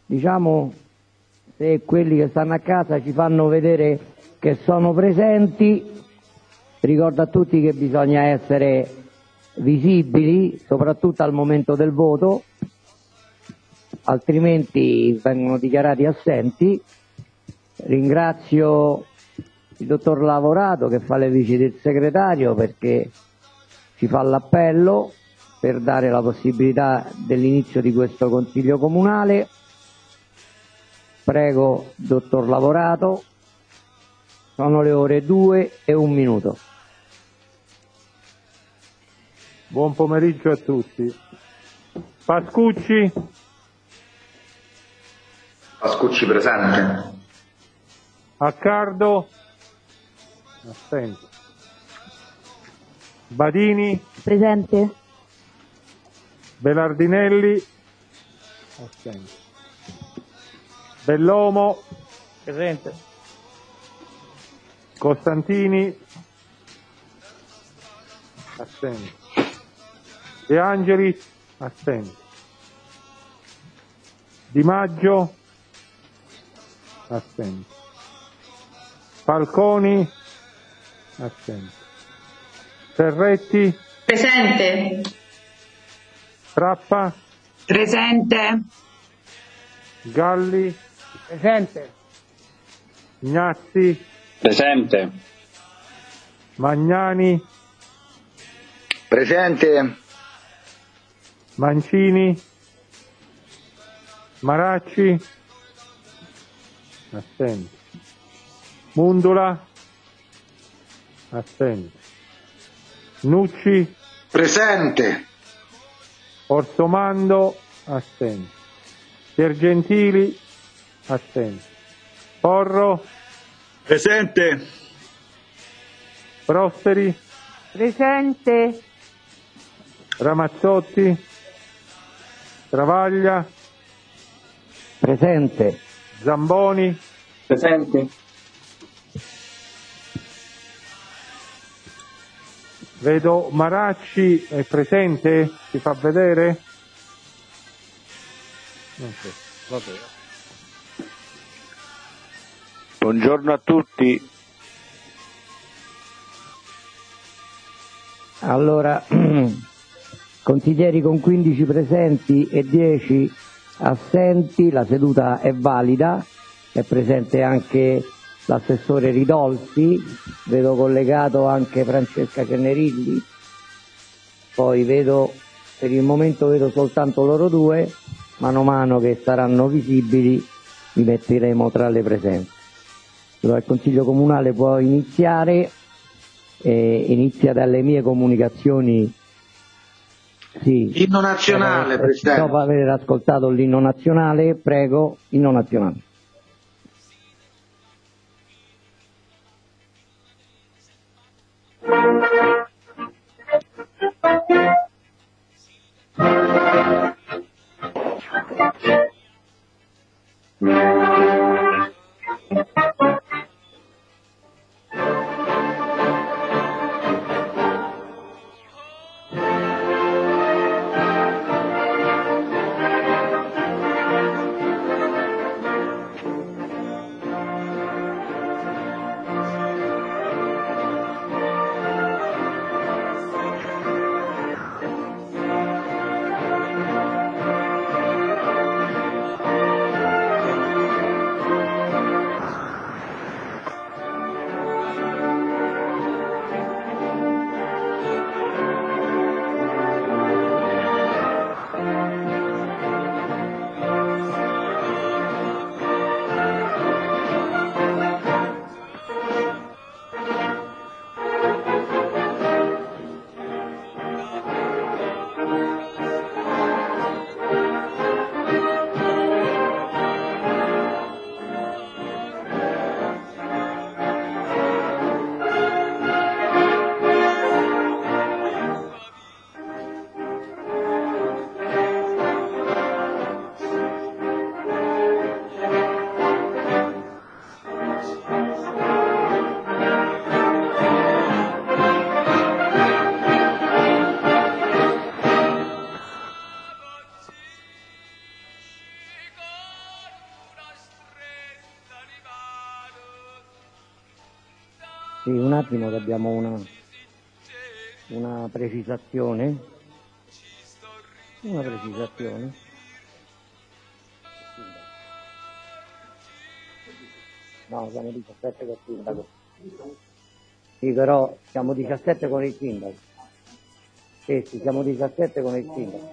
diciamo, se quelli che stanno a casa ci fanno vedere che sono presenti. Ricordo a tutti che bisogna essere visibili, soprattutto al momento del voto, altrimenti vengono dichiarati assenti. Ringrazio il dottor Lavorato che fa le vici del segretario perché ci fa l'appello per dare la possibilità dell'inizio di questo Consiglio Comunale. Prego, dottor Lavorato. Sono le ore 2:01. Buon pomeriggio a tutti. Pascucci? Pascucci presente. Accardo? Assente. Badini? Presente. Belardinelli? Assente. Bellomo? Presente. Costantini? Assente. De Angelis? Assente. Di Maggio? Assente. Falconi? Assente. Ferretti? Presente. Trappa? Presente. Galli? Presente. Ignazzi? Presente. Magnani? Presente. Mancini? Maracci? Assente. Mundula? Assente. Nucci? Presente. Orsomando? Assente. Piergentili? Assente. Porro? Presente. Prosperi? Presente. Ramazzotti? Travaglia? Presente. Zamboni? Presente. Vedo Maracci è presente? Si fa vedere? Non so. Vabbè. Buongiorno a tutti. Allora, consiglieri con 15 presenti e 10 assenti, la seduta è valida, è presente anche l'assessore Ridolfi, vedo collegato anche Francesca Cenerilli, poi per il momento vedo soltanto loro due, mano a mano che saranno visibili li metteremo tra le presenze. Allora il Consiglio Comunale può iniziare, inizia dalle mie comunicazioni. Sì. Inno nazionale, Presidente. Dopo aver ascoltato l'inno nazionale, prego, inno nazionale. Sì, un attimo, abbiamo una precisazione. Una precisazione. No, siamo 17 con il sindaco. Sì, però siamo 17 con il sindaco. Sì, siamo 17 con il sindaco.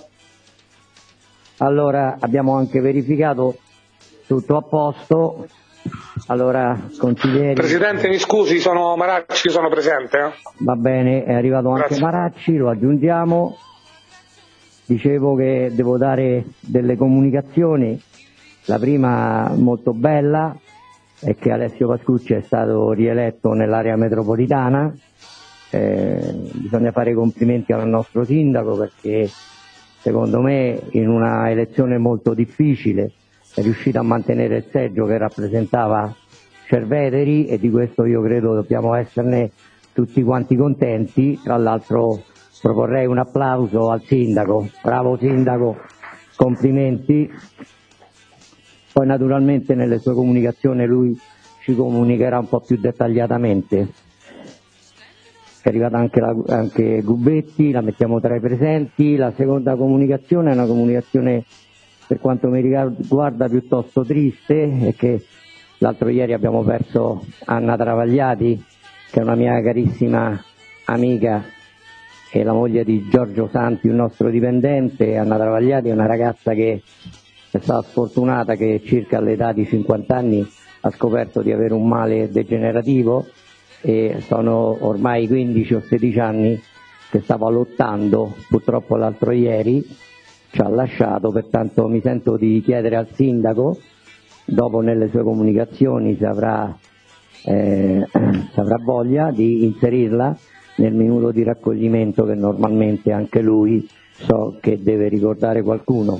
Allora, abbiamo anche verificato tutto a posto. Allora, consiglieri... Presidente, mi scusi, sono Maracci, sono presente. Va bene, è arrivato anche Maracci, lo aggiungiamo. Dicevo che devo dare delle comunicazioni. La prima, molto bella, è che Alessio Pascucci è stato rieletto nell'area metropolitana. Bisogna fare i complimenti al nostro sindaco perché secondo me in una elezione molto difficile è riuscito a mantenere il seggio che rappresentava Cerveteri e di questo io credo dobbiamo esserne tutti quanti contenti. Tra l'altro proporrei un applauso al sindaco, bravo sindaco, complimenti. Poi naturalmente nelle sue comunicazioni lui ci comunicherà un po' più dettagliatamente. È arrivata anche Gubetti, la mettiamo tra i presenti. La seconda comunicazione è una comunicazione per quanto mi riguarda piuttosto triste, è che l'altro ieri abbiamo perso Anna Travagliati, che è una mia carissima amica e la moglie di Giorgio Santi, un nostro dipendente. Anna Travagliati è una ragazza che è stata sfortunata, che circa all'età di 50 anni ha scoperto di avere un male degenerativo e sono ormai 15 o 16 anni che stava lottando, purtroppo l'altro ieri ci ha lasciato, pertanto mi sento di chiedere al sindaco, dopo nelle sue comunicazioni se avrà voglia di inserirla nel minuto di raccoglimento che normalmente anche lui so che deve ricordare qualcuno.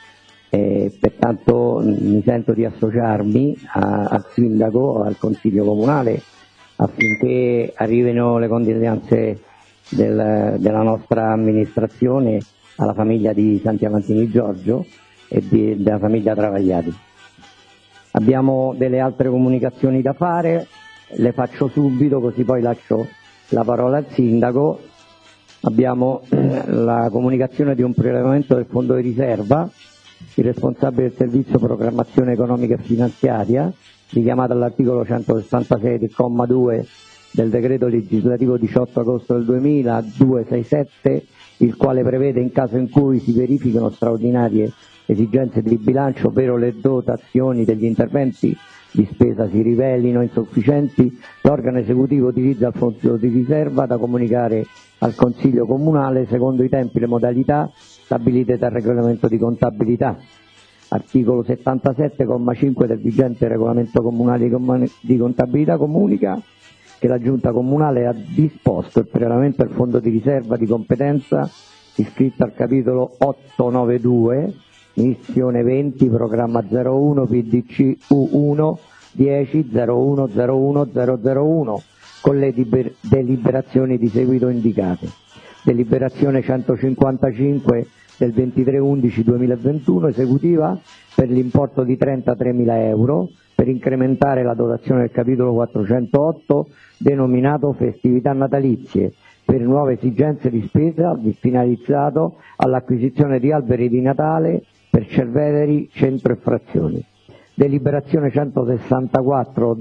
Pertanto mi sento di associarmi al sindaco, al consiglio comunale affinché arrivino le condoglianze della nostra amministrazione alla famiglia di Santi Avantini Giorgio e della famiglia Travagliati. Abbiamo delle altre comunicazioni da fare, le faccio subito così poi lascio la parola al sindaco. Abbiamo la comunicazione di un prelevamento del fondo di riserva. Il responsabile del servizio programmazione economica e finanziaria, richiamato all'articolo 166 del comma 2 del decreto legislativo 18 agosto del 2000 267, il quale prevede in caso in cui si verifichino straordinarie esigenze di bilancio, ovvero le dotazioni degli interventi di spesa si rivelino insufficienti, l'organo esecutivo utilizza il fondo di riserva da comunicare al Consiglio Comunale secondo i tempi e le modalità stabilite dal regolamento di contabilità. Articolo 77,5 del vigente regolamento comunale di contabilità comunica che la Giunta Comunale ha disposto il prelevamento del fondo di riserva di competenza iscritto al capitolo 892, missione 20, programma 01, PDC U1 10 01 01 001, con le deliberazioni di seguito indicate. Deliberazione 155 del 23/11/2021 esecutiva per l'importo di 33.000 euro per incrementare la dotazione del capitolo 408 denominato festività natalizie per nuove esigenze di spesa finalizzato all'acquisizione di alberi di Natale per Cerveteri, centro e frazioni. Deliberazione 164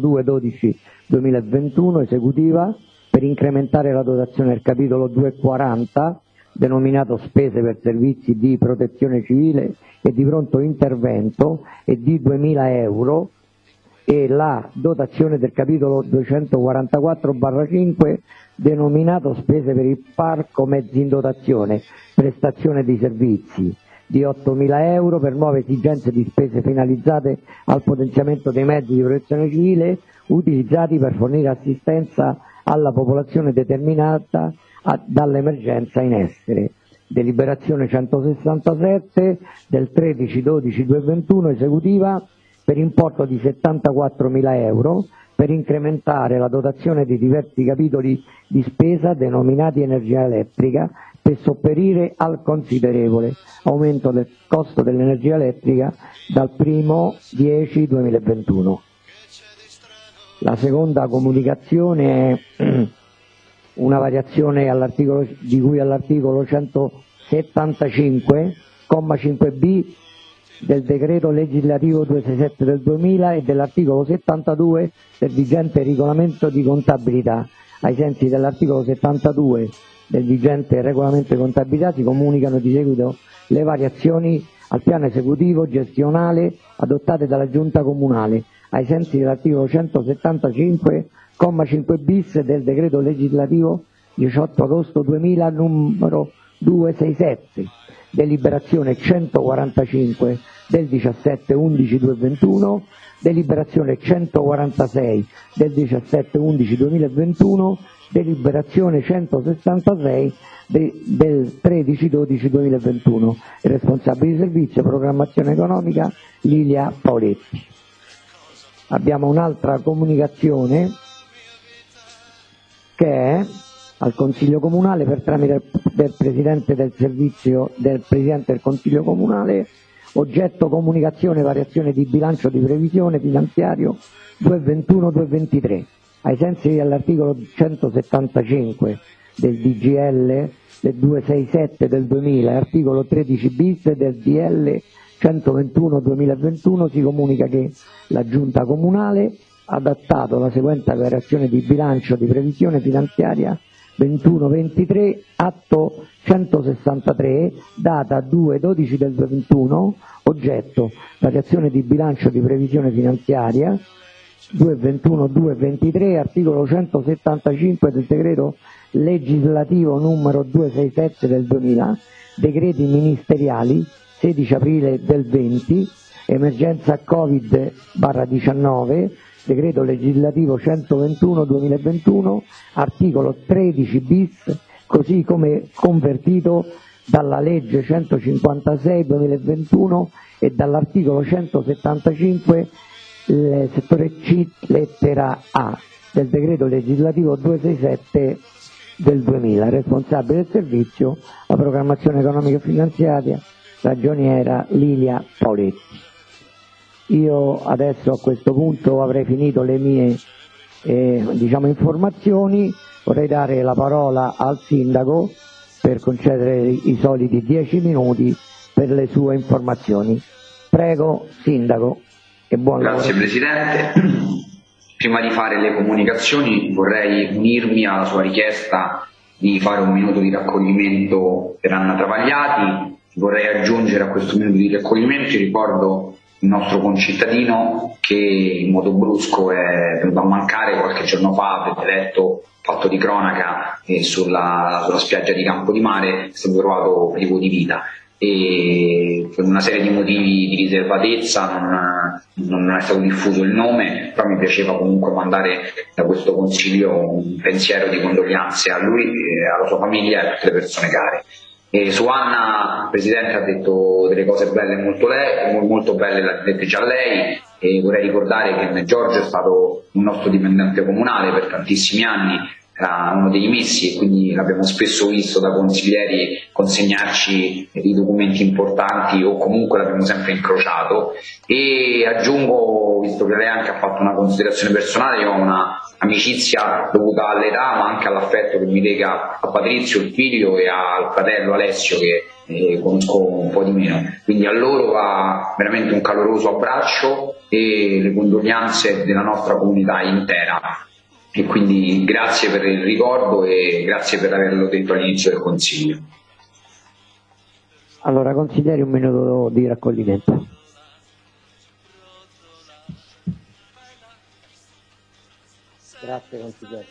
02/12/2021 esecutiva per incrementare la dotazione del capitolo 240 denominato spese per servizi di protezione civile e di pronto intervento e di 2.000 euro e la dotazione del capitolo 244/5 denominato spese per il parco mezzi in dotazione, prestazione di servizi di 8.000 euro per nuove esigenze di spese finalizzate al potenziamento dei mezzi di protezione civile utilizzati per fornire assistenza alla popolazione determinata dall'emergenza in essere. Deliberazione 167 del 13/12/2021 esecutiva per importo di 74.000 euro per incrementare la dotazione di diversi capitoli di spesa denominati energia elettrica per sopperire al considerevole aumento del costo dell'energia elettrica dal 1° 10/2021. La seconda comunicazione è una variazione di cui all'articolo 175, comma 5b del decreto legislativo 267 del 2000 e dell'articolo 72 del vigente regolamento di contabilità. Ai sensi dell'articolo 72 del vigente regolamento di contabilità si comunicano di seguito le variazioni al piano esecutivo gestionale adottate dalla Giunta Comunale, ai sensi dell'articolo 175, comma 5 bis del decreto legislativo 18 agosto 2000 numero 267, deliberazione 145 del 17/11/2021, deliberazione 146 del 17/11/2021, deliberazione 166 del 13/12/2021. Il responsabile di servizio programmazione economica Lilia Paoletti. Abbiamo un'altra comunicazione che è al Consiglio Comunale per tramite del Presidente del Servizio del Presidente del Consiglio Comunale, oggetto comunicazione variazione di bilancio di previsione finanziario 221-223. Ai sensi dell'articolo 175 del DGL del 267 del 2000 e articolo 13 bis del DL 121-2021 si comunica che la Giunta Comunale ha adottato la seguente variazione di bilancio di previsione finanziaria 21-23, atto 163, data 2-12 del 2021, oggetto variazione di bilancio di previsione finanziaria 221-223, articolo 175 del decreto legislativo numero 267 del 2000, decreti ministeriali 16 aprile del 20, emergenza Covid-19, decreto legislativo 121-2021, articolo 13 bis, così come convertito dalla legge 156-2021 e dall'articolo 175 settore C lettera A del decreto legislativo 267 del 2000. Responsabile del servizio la programmazione economica e finanziaria ragioniera Lilia Paoletti. Io adesso a questo punto avrei finito le mie informazioni, vorrei dare la parola al Sindaco per concedere i soliti 10 minuti per le sue informazioni. Prego Sindaco e buon lavoro. Grazie Presidente. Prima di fare le comunicazioni vorrei unirmi alla sua richiesta di fare un minuto di raccoglimento per Anna Travagliati. Vorrei aggiungere a questo minuto di raccoglimento, ricordo il nostro concittadino che in modo brusco è venuto a mancare qualche giorno fa, avete letto, fatto di cronaca, sulla spiaggia di Campodimare, è stato trovato privo di vita e per una serie di motivi di riservatezza non è stato diffuso il nome, però mi piaceva comunque mandare da questo consiglio un pensiero di condoglianze a lui, alla sua famiglia e a tutte le persone care. Su Anna, il Presidente ha detto delle cose belle, molto belle, l'ha dette già lei, e vorrei ricordare che Giorgio è stato un nostro dipendente comunale per tantissimi anni, era uno dei messi e quindi l'abbiamo spesso visto da consiglieri consegnarci i documenti importanti o comunque l'abbiamo sempre incrociato. E aggiungo, visto che lei anche ha fatto una considerazione personale, io ho una amicizia dovuta all'età ma anche all'affetto che mi lega a Patrizio, il figlio, e al fratello Alessio che conosco un po' di meno, quindi a loro va veramente un caloroso abbraccio e le condoglianze della nostra comunità intera. E quindi grazie per il ricordo e grazie per averlo detto all'inizio del Consiglio. Allora, consiglieri, un minuto di raccoglimento. Grazie consigliere.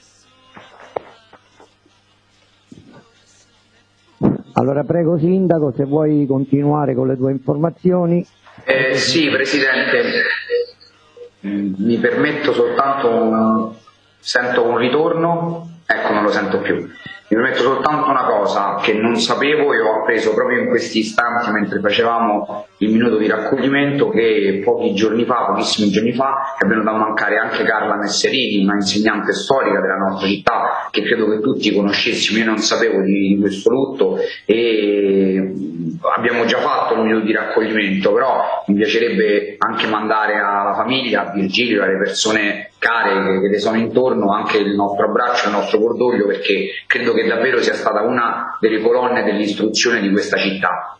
Allora prego Sindaco, se vuoi continuare con le tue informazioni. Sì, Presidente, mi permetto soltanto sento un ritorno, ecco. ecco non lo sento più. Mi permetto soltanto una cosa che non sapevo e ho appreso proprio in questi istanti mentre facevamo il minuto di raccoglimento, che pochissimi giorni fa, è venuta a mancare anche Carla Messerini, una insegnante storica della nostra città che credo che tutti conoscessimo. Io non sapevo di questo lutto e abbiamo già fatto il minuto di raccoglimento, però mi piacerebbe anche mandare alla famiglia, a Virgilio, alle persone care che le sono intorno, anche il nostro abbraccio, il nostro cordoglio, perché credo che davvero sia stata una delle colonne dell'istruzione di questa città.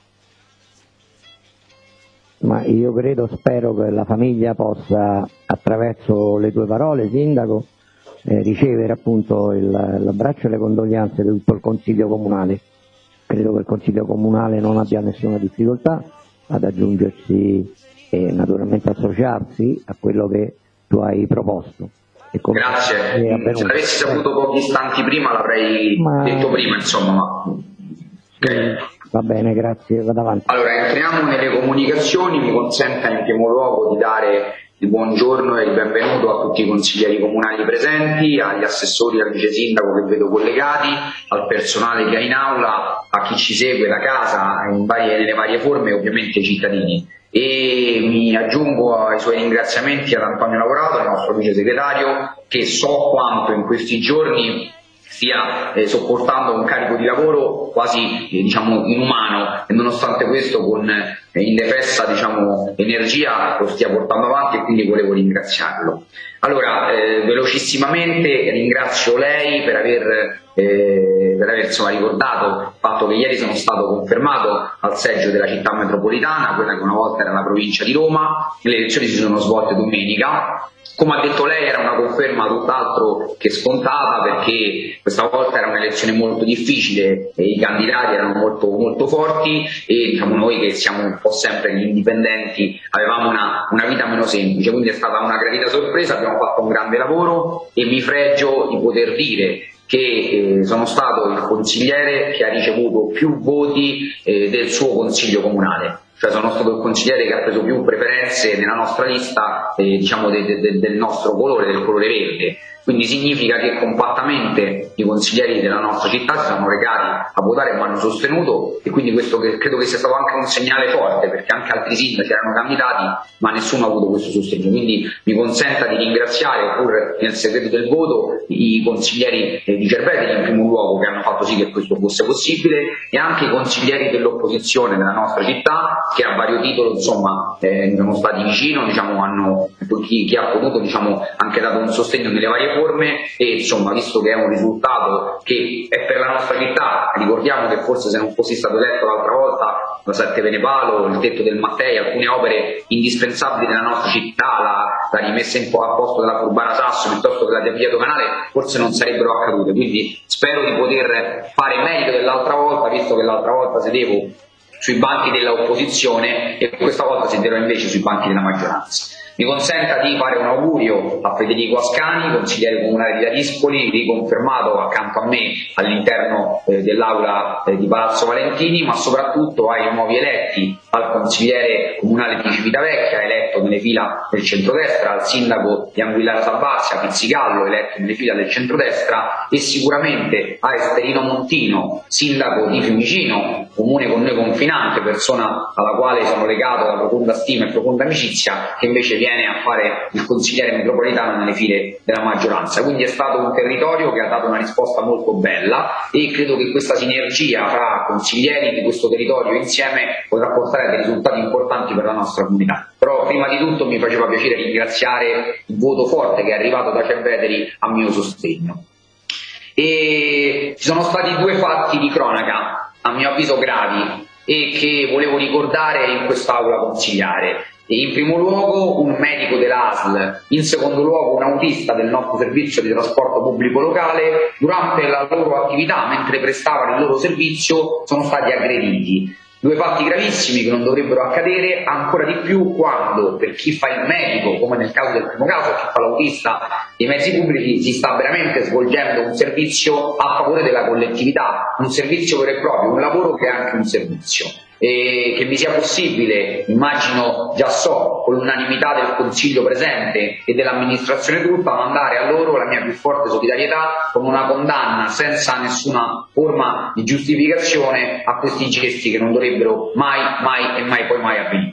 Ma io spero che la famiglia possa, attraverso le tue parole, Sindaco, ricevere appunto l'abbraccio e le condoglianze di tutto il Consiglio Comunale. Credo che il Consiglio Comunale non abbia nessuna difficoltà ad aggiungersi e naturalmente associarsi a quello che tu hai proposto. Grazie, se l'avessi saputo pochi istanti prima l'avrei detto prima, insomma. Okay. Va bene, grazie, vado avanti. Allora, entriamo nelle comunicazioni. Mi consenta in primo luogo di dare il buongiorno e il benvenuto a tutti i consiglieri comunali presenti, agli assessori, al vice sindaco che vedo collegati, al personale che è in aula, a chi ci segue da casa nelle varie forme e ovviamente ai cittadini. E mi aggiungo ai suoi ringraziamenti ad Antonio Lavorato, il nostro vice segretario, che so quanto in questi giorni stia sopportando un carico di lavoro quasi inumano, e nonostante questo con indefessa energia lo stia portando avanti, e quindi volevo ringraziarlo. Allora, velocissimamente ringrazio lei per aver ricordato il fatto che ieri sono stato confermato al seggio della città metropolitana, quella che una volta era la provincia di Roma. Le elezioni si sono svolte domenica. Come ha detto lei, era una conferma tutt'altro che scontata, perché questa volta era un'elezione molto difficile e i candidati erano molto forti, e noi che siamo un po' sempre gli indipendenti avevamo una vita meno semplice, quindi è stata una gradita sorpresa. Abbiamo fatto un grande lavoro e mi fregio di poter dire che sono stato il consigliere che ha ricevuto più voti del suo consiglio comunale. Cioè sono stato il consigliere che ha preso più preferenze nella nostra lista del nostro colore, del colore verde. Quindi significa che compattamente i consiglieri della nostra città si sono recati a votare e mi hanno sostenuto, e quindi questo credo che sia stato anche un segnale forte, perché anche altri sindaci erano candidati ma nessuno ha avuto questo sostegno. Quindi mi consenta di ringraziare, pur nel segreto del voto, i consiglieri di Cerveteri in primo luogo, che hanno fatto sì che questo fosse possibile, e anche i consiglieri dell'opposizione della nostra città, che a vario titolo mi sono stati vicino, chi ha potuto anche dato un sostegno nelle varie forme. E visto che è un risultato che è per la nostra città, ricordiamo che forse se non fossi stato eletto l'altra volta, la Sette Venepalo, il tetto del Mattei, alcune opere indispensabili della nostra città, la rimessa a posto della Furbara Sasso piuttosto che la via doganale, forse non sarebbero accadute. Quindi spero di poter fare meglio dell'altra volta, visto che l'altra volta sedevo sui banchi dell'opposizione e questa volta siederò invece sui banchi della maggioranza. Mi consenta di fare un augurio a Federico Ascani, consigliere comunale di Ladispoli, riconfermato accanto a me all'interno dell'aula di Palazzo Valentini, ma soprattutto ai nuovi eletti, al consigliere comunale di Civitavecchia, eletto nelle fila del centrodestra, al sindaco di Anguillara Sabazia, Pizzigallo, eletto nelle fila del centrodestra, e sicuramente a Esterino Montino, sindaco di Fiumicino, comune con noi confinante, persona alla quale sono legato da profonda stima e profonda amicizia, che invece viene a fare il consigliere metropolitano nelle file della maggioranza. Quindi è stato un territorio che ha dato una risposta molto bella, e credo che questa sinergia fra consiglieri di questo territorio insieme potrà portare a dei risultati importanti per la nostra comunità. Però prima di tutto mi faceva piacere ringraziare il voto forte che è arrivato da Cerveteri a mio sostegno. E ci sono stati due fatti di cronaca, a mio avviso gravi, e che volevo ricordare in quest'aula consigliare. In primo luogo un medico dell'ASL, in secondo luogo un autista del nostro servizio di trasporto pubblico locale, durante la loro attività, mentre prestavano il loro servizio, sono stati aggrediti. Due fatti gravissimi che non dovrebbero accadere, ancora di più quando per chi fa il medico, come nel caso del primo caso, chi fa l'autista dei mezzi pubblici, si sta veramente svolgendo un servizio a favore della collettività, un servizio vero e proprio, un lavoro che è anche un servizio. che mi sia possibile, immagino, già so, con l'unanimità del Consiglio presente e dell'amministrazione tutta, mandare a loro la mia più forte solidarietà con una condanna senza nessuna forma di giustificazione a questi gesti che non dovrebbero mai e mai avvenire.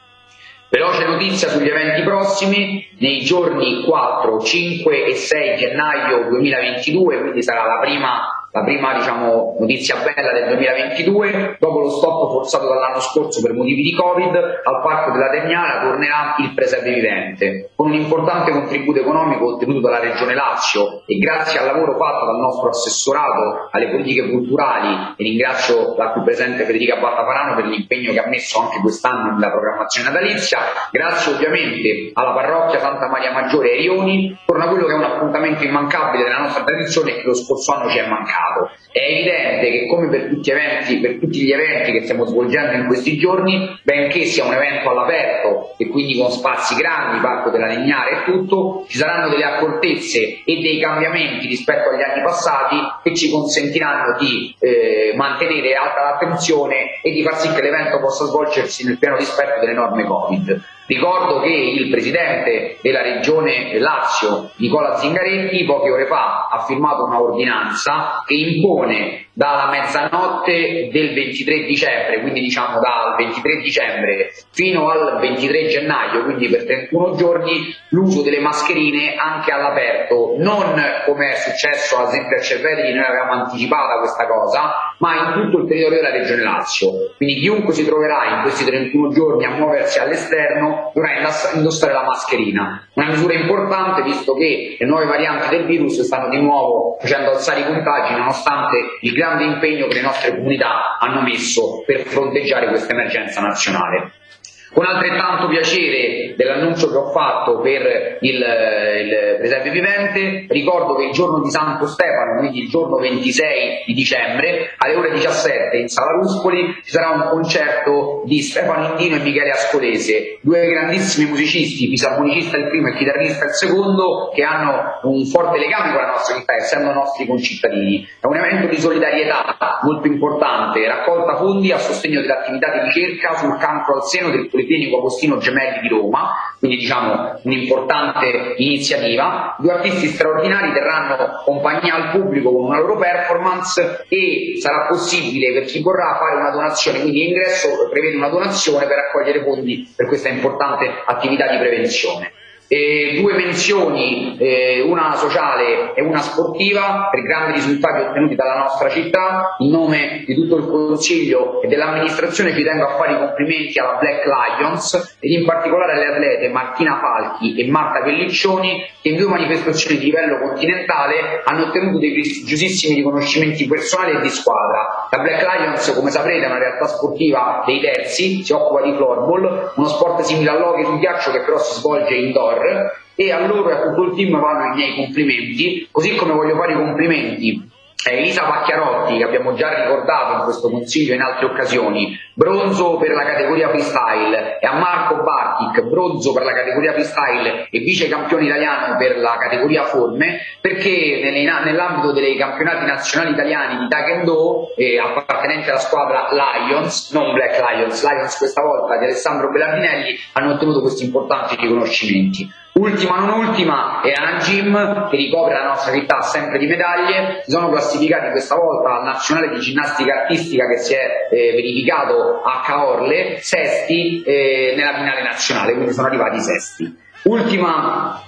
Veloce notizia sugli eventi prossimi: nei giorni 4, 5 e 6 gennaio 2022, quindi sarà la prima diciamo, notizia bella del 2022, dopo lo stop forzato dall'anno scorso per motivi di Covid, al Parco della Terniana tornerà il Presepe Vivente, con un importante contributo economico ottenuto dalla Regione Lazio e grazie al lavoro fatto dal nostro assessorato alle politiche culturali, e ringrazio la qui presente Federica Battafarano per l'impegno che ha messo anche quest'anno nella programmazione natalizia, grazie ovviamente alla parrocchia Santa Maria Maggiore ai Rioni, torna quello che è un appuntamento immancabile della nostra tradizione e che lo scorso anno ci è mancato. È evidente che, come per tutti gli eventi che stiamo svolgendo in questi giorni, benché sia un evento all'aperto e quindi con spazi grandi, Parco della Legnare e tutto, ci saranno delle accortezze e dei cambiamenti rispetto agli anni passati che ci consentiranno di mantenere alta l'attenzione e di far sì che l'evento possa svolgersi nel pieno rispetto delle norme Covid. Ricordo che il presidente della regione Lazio, Nicola Zingaretti, poche ore fa ha firmato una ordinanza che impone dalla mezzanotte del 23 dicembre, quindi diciamo dal 23 dicembre fino al 23 gennaio, quindi per 31 giorni, l'uso delle mascherine anche all'aperto, non come è successo ad esempio a Cerveteri, noi avevamo anticipata questa cosa, ma in tutto il territorio della regione Lazio. Quindi chiunque si troverà in questi 31 giorni a muoversi all'esterno dovrà indossare la mascherina. Una misura importante visto che le nuove varianti del virus stanno di nuovo facendo alzare i contagi nonostante il grande impegno che le nostre comunità hanno messo per fronteggiare questa emergenza nazionale. Con altrettanto piacere dell'annuncio che ho fatto per il Presepe Vivente, ricordo che il giorno di Santo Stefano, quindi il giorno 26 di dicembre, alle ore 17 in Sala Ruspoli ci sarà un concerto di Stefano Indino e Michele Ascolese, due grandissimi musicisti, fisarmonicista il primo e chitarrista il secondo, che hanno un forte legame con la nostra città, essendo nostri concittadini. È un evento di solidarietà molto importante, raccolta fondi a sostegno dell'attività di ricerca sul cancro al seno del Policlinico Agostino Gemelli di Roma, quindi diciamo un'importante iniziativa. Due artisti straordinari terranno compagnia al pubblico con una loro performance e sarà possibile per chi vorrà fare una donazione, quindi l'ingresso prevede una donazione per raccogliere fondi per questa importante attività di prevenzione. Due menzioni, una sociale e una sportiva, per grandi risultati ottenuti dalla nostra città. In nome di tutto il Consiglio e dell'amministrazione ci tengo a fare i complimenti alla Black Lions ed in particolare alle atlete Martina Falchi e Marta Pelliccioni, che in due manifestazioni di livello continentale hanno ottenuto dei prestigiosissimi riconoscimenti personali e di squadra. La Black Lions, come saprete, è una realtà sportiva dei terzi, si occupa di floorball, uno sport simile all'hockey sul ghiaccio che però si svolge indoor, e a loro e a tutto il team vanno i miei complimenti, così come voglio fare i complimenti a Elisa Pacchiarotti, che abbiamo già ricordato in questo Consiglio in altre occasioni, bronzo per la categoria freestyle, e a Marco Bartic, bronzo per la categoria freestyle e vice campione italiano per la categoria forme, perché nell'ambito dei campionati nazionali italiani di Taekwondo, appartenenti alla squadra Lions, non Black Lions, Lions questa volta di Alessandro Bellardinelli, hanno ottenuto questi importanti riconoscimenti. Ultima non ultima è Ana Gym, che ricopre la nostra città sempre di medaglie. Si sono classificati questa volta al nazionale di ginnastica artistica che si è verificato a Caorle, sesti nella finale nazionale, quindi sono arrivati sesti. Ultima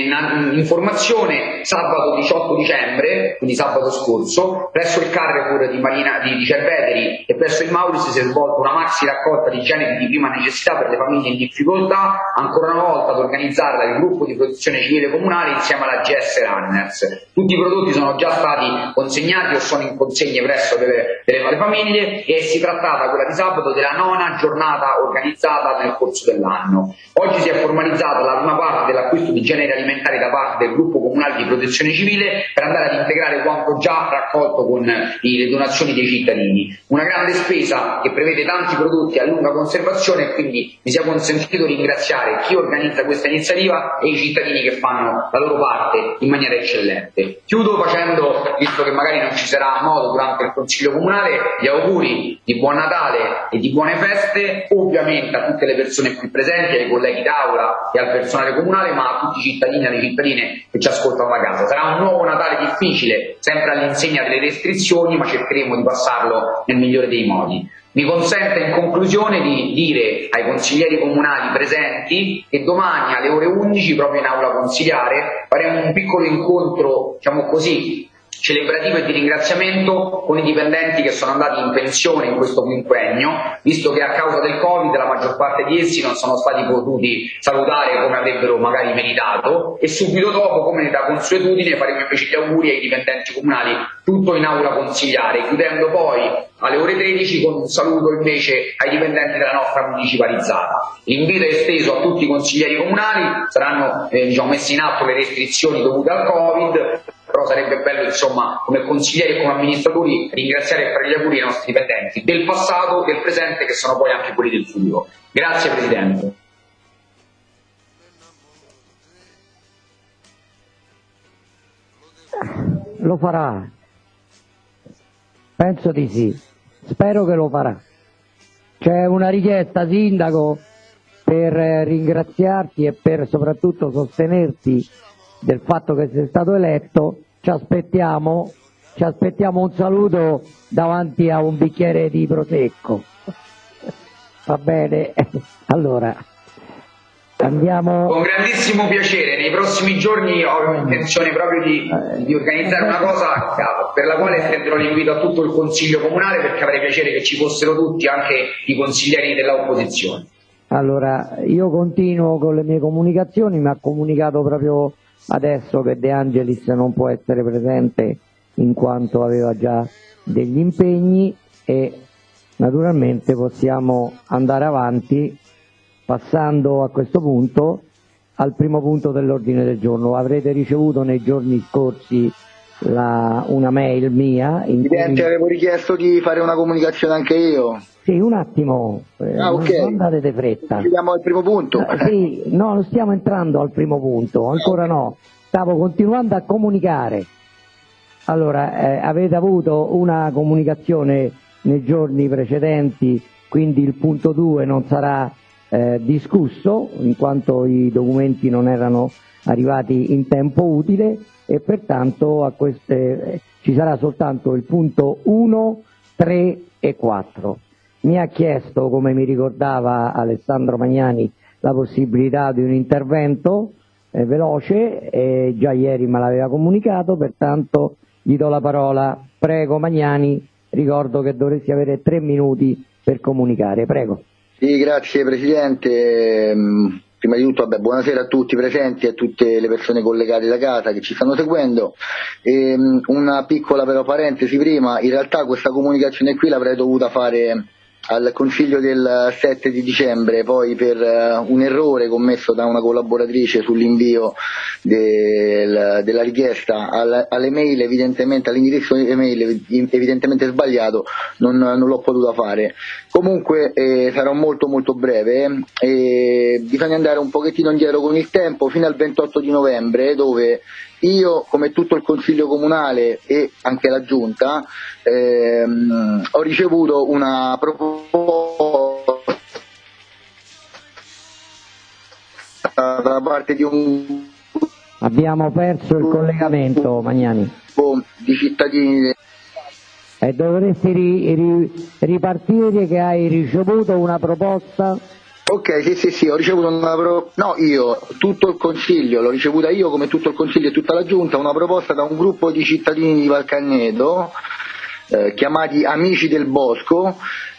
informazione: sabato 18 dicembre, quindi sabato scorso, presso il Carrefour di Cerveteri e presso il Mauris si è svolta una maxi raccolta di generi di prima necessità per le famiglie in difficoltà, ancora una volta ad organizzarla il gruppo di protezione civile comunale insieme alla GS Runners. Tutti i prodotti sono già stati consegnati o sono in consegne presso delle famiglie e si trattava, quella di sabato, della 9ª giornata organizzata nel corso dell'anno. Oggi si è formalizzata la prima parte dell'acquisto di generi generi alimentari da parte del gruppo comunale di protezione civile per andare ad integrare quanto già raccolto con le donazioni dei cittadini. Una grande spesa che prevede tanti prodotti a lunga conservazione e quindi mi sia consentito ringraziare chi organizza questa iniziativa e i cittadini che fanno la loro parte in maniera eccellente. Chiudo facendo, visto che magari non ci sarà modo durante il Consiglio Comunale, gli auguri di buon Natale e di buone feste, ovviamente a tutte le persone qui presenti, ai colleghi d'aula e al personale comunale, ma a tutti i cittadini e alle cittadine che ci ascoltano da casa. Sarà un nuovo Natale difficile, sempre all'insegna delle restrizioni, ma cercheremo di passarlo nel migliore dei modi. Mi consente in conclusione di dire ai consiglieri comunali presenti che domani alle ore 11, proprio in aula consiliare, faremo un piccolo incontro, diciamo così, celebrativo e di ringraziamento con i dipendenti che sono andati in pensione in questo quinquennio, visto che a causa del Covid la maggior parte di essi non sono stati potuti salutare come avrebbero magari meritato, e subito dopo, come da consuetudine, faremo invece gli auguri ai dipendenti comunali, tutto in aula consiliare, chiudendo poi alle ore 13 con un saluto invece ai dipendenti della nostra municipalizzata. L'invito è esteso a tutti i consiglieri comunali, saranno messe in atto le restrizioni dovute al Covid, però sarebbe bello, insomma, come consiglieri e come amministratori, ringraziare e fare gli auguri ai nostri dipendenti del passato, del presente, che sono poi anche quelli del futuro. Grazie Presidente. Lo farà, penso di sì, spero che lo farà. C'è una richiesta, Sindaco, per ringraziarti e per soprattutto sostenerti del fatto che sei stato eletto. Ci aspettiamo un saluto davanti a un bicchiere di prosecco. Va bene? Allora andiamo. Con grandissimo piacere, nei prossimi giorni ho intenzione proprio di organizzare una cosa per la quale estenderò l'invito a tutto il Consiglio Comunale, perché avrei piacere che ci fossero tutti, anche i consiglieri dell'opposizione. Allora, io continuo con le mie comunicazioni, mi ha comunicato proprio adesso che De Angelis non può essere presente in quanto aveva già degli impegni, e naturalmente possiamo andare avanti passando a questo punto al primo punto dell'ordine del giorno. Avrete ricevuto nei giorni scorsi una mail mia in Presidente, cui... avevo richiesto di fare una comunicazione anche io. Sì, un attimo, ok. Non andate di fretta. Andiamo al primo punto. Sì, no, non stiamo entrando al primo punto, ancora no, stavo continuando a comunicare. Allora, avete avuto una comunicazione nei giorni precedenti, quindi il punto 2 non sarà discusso, in quanto i documenti non erano arrivati in tempo utile, e pertanto ci sarà soltanto il punto 1, 3 e 4. Mi ha chiesto, come mi ricordava Alessandro Magnani, la possibilità di un intervento veloce, e già ieri me l'aveva comunicato, pertanto gli do la parola. Prego Magnani, ricordo che dovresti avere 3 minuti per comunicare, prego. Sì, grazie Presidente. Prima di tutto, buonasera a tutti i presenti e a tutte le persone collegate da casa che ci stanno seguendo. Una piccola però parentesi prima, in realtà questa comunicazione qui l'avrei dovuta fare al Consiglio del 7 di dicembre, poi per un errore commesso da una collaboratrice sull'invio della richiesta alle mail, evidentemente all'indirizzo email evidentemente sbagliato, non l'ho potuta fare. Comunque sarò molto molto breve, bisogna andare un pochettino indietro con il tempo fino al 28 di novembre, dove io, come tutto il Consiglio Comunale e anche la Giunta, ho ricevuto una proposta da parte di un... Abbiamo perso il collegamento, Magnani. Di cittadini... E dovresti ripartire che hai ricevuto una proposta... Ok, sì, ho ricevuto tutto il Consiglio, l'ho ricevuta io come tutto il Consiglio e tutta la Giunta, una proposta da un gruppo di cittadini di Valcagneto, chiamati Amici del Bosco,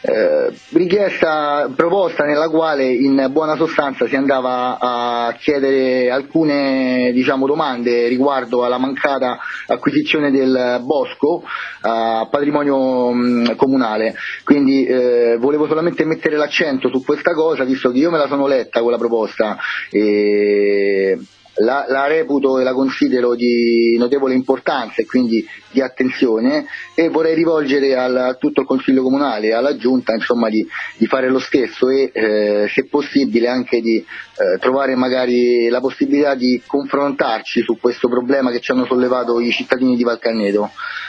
proposta nella quale in buona sostanza si andava a chiedere alcune domande riguardo alla mancata acquisizione del bosco a patrimonio comunale. Quindi volevo solamente mettere l'accento su questa cosa, visto che io me la sono letta quella proposta, la reputo e la considero di notevole importanza e quindi di attenzione, e vorrei rivolgere a tutto il Consiglio Comunale e alla Giunta insomma di fare lo stesso e se possibile anche di trovare magari la possibilità di confrontarci su questo problema che ci hanno sollevato i cittadini di Valcarneto.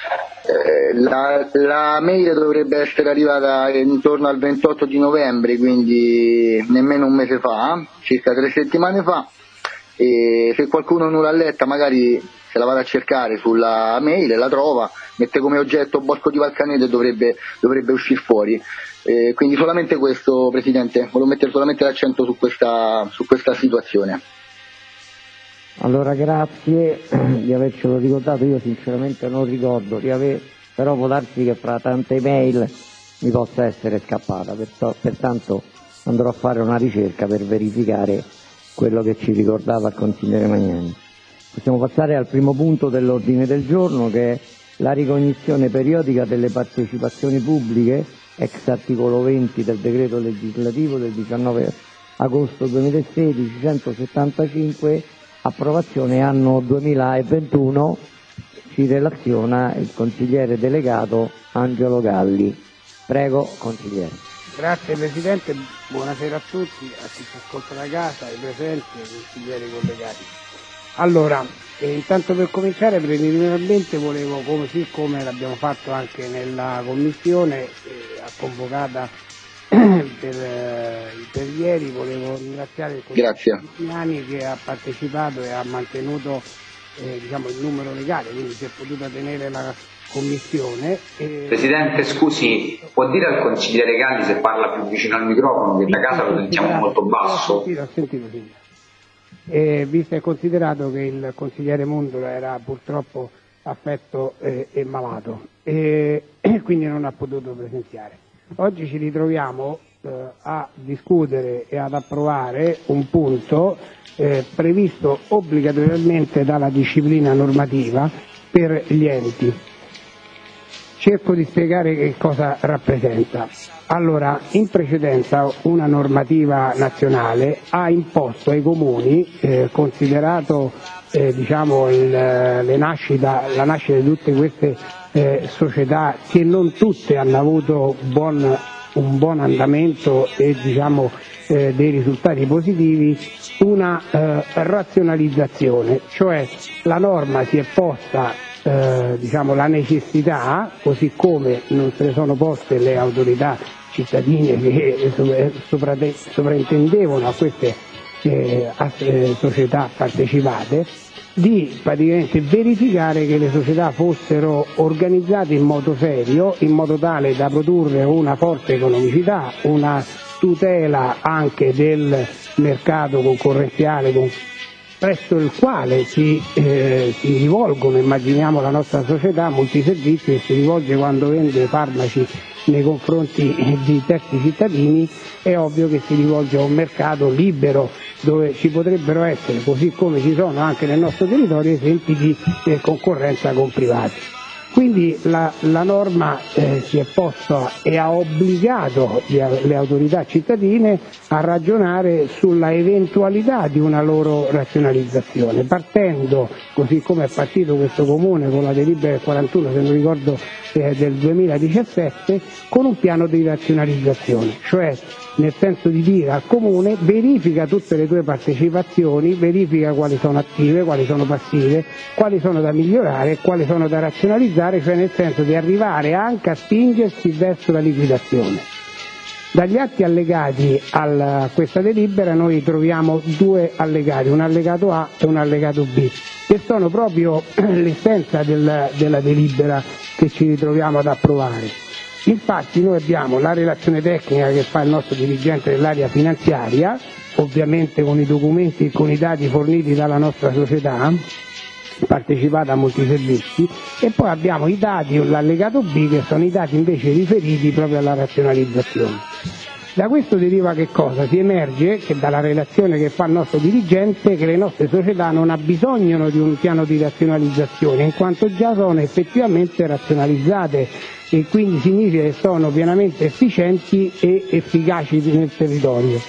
La mail dovrebbe essere arrivata intorno al 28 di novembre, quindi nemmeno un mese fa, circa 3 settimane fa, e se qualcuno non l'ha letta magari se la vada a cercare sulla mail e la trova, mette come oggetto Bosco di Valcarneto e dovrebbe uscire fuori. Quindi solamente questo, Presidente, volevo mettere solamente l'accento su questa situazione. Allora grazie di avercelo ricordato, io sinceramente non ricordo però può darsi che fra tante email mi possa essere scappata, pertanto andrò a fare una ricerca per verificare quello che ci ricordava il consigliere Magnani. Possiamo passare al primo punto dell'ordine del giorno, che è la ricognizione periodica delle partecipazioni pubbliche ex articolo 20 del decreto legislativo del 19 agosto 2016 175, approvazione anno 2021, ci relaziona il consigliere delegato Angelo Galli. Prego, consigliere. Grazie Presidente, buonasera a tutti, a chi ci ascolta da casa, ai presenti, ai consiglieri collegati. Allora, intanto per cominciare preliminarmente volevo, così come l'abbiamo fatto anche nella commissione convocata per ieri, volevo ringraziare il consigliere Magnani che ha partecipato e ha mantenuto il numero legale, quindi si è potuta tenere la commissione. Presidente, scusi, può dire al consigliere Galli se parla più vicino al microfono, che da casa lo sentiamo molto basso? Ho sentito, signore. Visto e considerato che il consigliere Mondola era purtroppo affetto e malato e quindi non ha potuto presenziare. Oggi ci ritroviamo a discutere e ad approvare un punto previsto obbligatoriamente dalla disciplina normativa per gli enti. Cerco di spiegare che cosa rappresenta. Allora, in precedenza una normativa nazionale ha imposto ai comuni, considerato la nascita di tutte queste società, che non tutte hanno avuto un buon andamento e dei risultati positivi, una razionalizzazione, cioè la norma si è posta la necessità, così come non se ne sono poste le autorità cittadine che sovrintendevano a queste società partecipate, di praticamente verificare che le società fossero organizzate in modo serio, in modo tale da produrre una forte economicità, una tutela anche del mercato concorrenziale presso il quale si rivolgono, immaginiamo la nostra società multiservizi che si rivolge quando vende farmaci nei confronti di terzi cittadini, è ovvio che si rivolge a un mercato libero dove ci potrebbero essere, così come ci sono anche nel nostro territorio, esempi di concorrenza con privati. Quindi la norma si è posta e ha obbligato le autorità cittadine a ragionare sulla eventualità di una loro razionalizzazione, partendo, così come è partito questo Comune con la delibera del 41, se non ricordo, del 2017, con un piano di razionalizzazione, cioè nel senso di dire al Comune: verifica tutte le tue partecipazioni, verifica quali sono attive, quali sono passive, quali sono da migliorare e quali sono da razionalizzare, cioè nel senso di arrivare anche a spingersi verso la liquidazione. Dagli atti allegati a questa delibera noi troviamo due allegati, un allegato A e un allegato B, che sono proprio l'essenza della delibera che ci ritroviamo ad approvare. Infatti noi abbiamo la relazione tecnica che fa il nostro dirigente dell'area finanziaria, ovviamente con i documenti e con i dati forniti dalla nostra società partecipata a multiservizi, e poi abbiamo i dati, l'allegato B, che sono i dati invece riferiti proprio alla razionalizzazione. Da questo deriva che cosa? Si emerge che dalla relazione che fa il nostro dirigente che le nostre società non abbisognano di un piano di razionalizzazione, in quanto già sono effettivamente razionalizzate, e quindi significa che sono pienamente efficienti e efficaci nel territorio.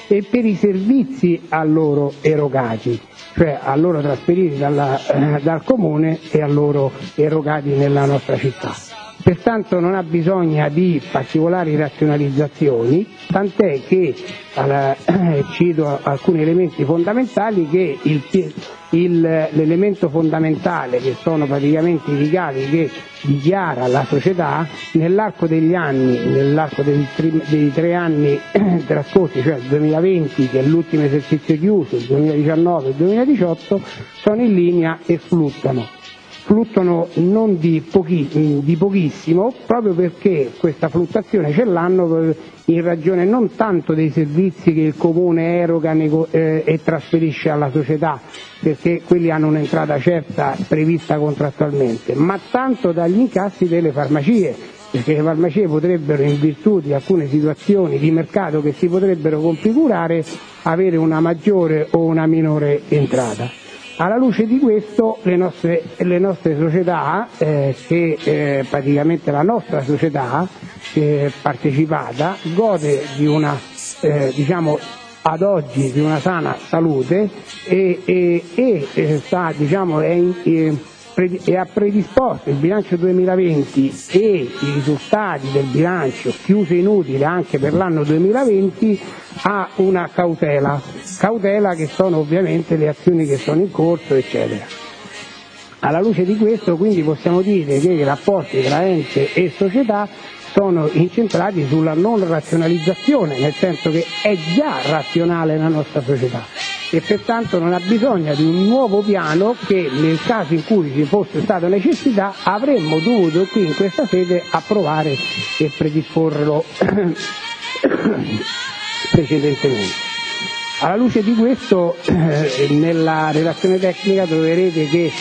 e per i servizi a loro erogati, cioè a loro trasferiti dal comune e a loro erogati nella nostra città. Pertanto non ha bisogno di particolari razionalizzazioni, tant'è che cito alcuni elementi fondamentali che l'elemento fondamentale, che sono praticamente i ricavi che dichiara la società nell'arco degli anni, nell'arco dei 3 anni trascorsi, cioè il 2020 che è l'ultimo esercizio chiuso, il 2019 e il 2018, sono in linea e fluttano non di pochissimo, proprio perché questa fluttuazione ce l'hanno in ragione non tanto dei servizi che il comune eroga e trasferisce alla società, perché quelli hanno un'entrata certa prevista contrattualmente, ma tanto dagli incassi delle farmacie, perché le farmacie potrebbero, in virtù di alcune situazioni di mercato che si potrebbero configurare, avere una maggiore o una minore entrata. Alla luce di questo le nostre società, praticamente la nostra società partecipata, gode di una, ad oggi di una sana salute e ha predisposto il bilancio 2020 e i risultati del bilancio, chiuso inutile anche per l'anno 2020, a una cautela che sono ovviamente le azioni che sono in corso, eccetera. Alla luce di questo quindi possiamo dire che i rapporti tra ente e società sono incentrati sulla non razionalizzazione, nel senso che è già razionale la nostra società e pertanto non ha bisogno di un nuovo piano che, nel caso in cui ci fosse stata necessità, avremmo dovuto qui in questa sede approvare e predisporlo precedentemente. Alla luce di questo, nella relazione tecnica troverete che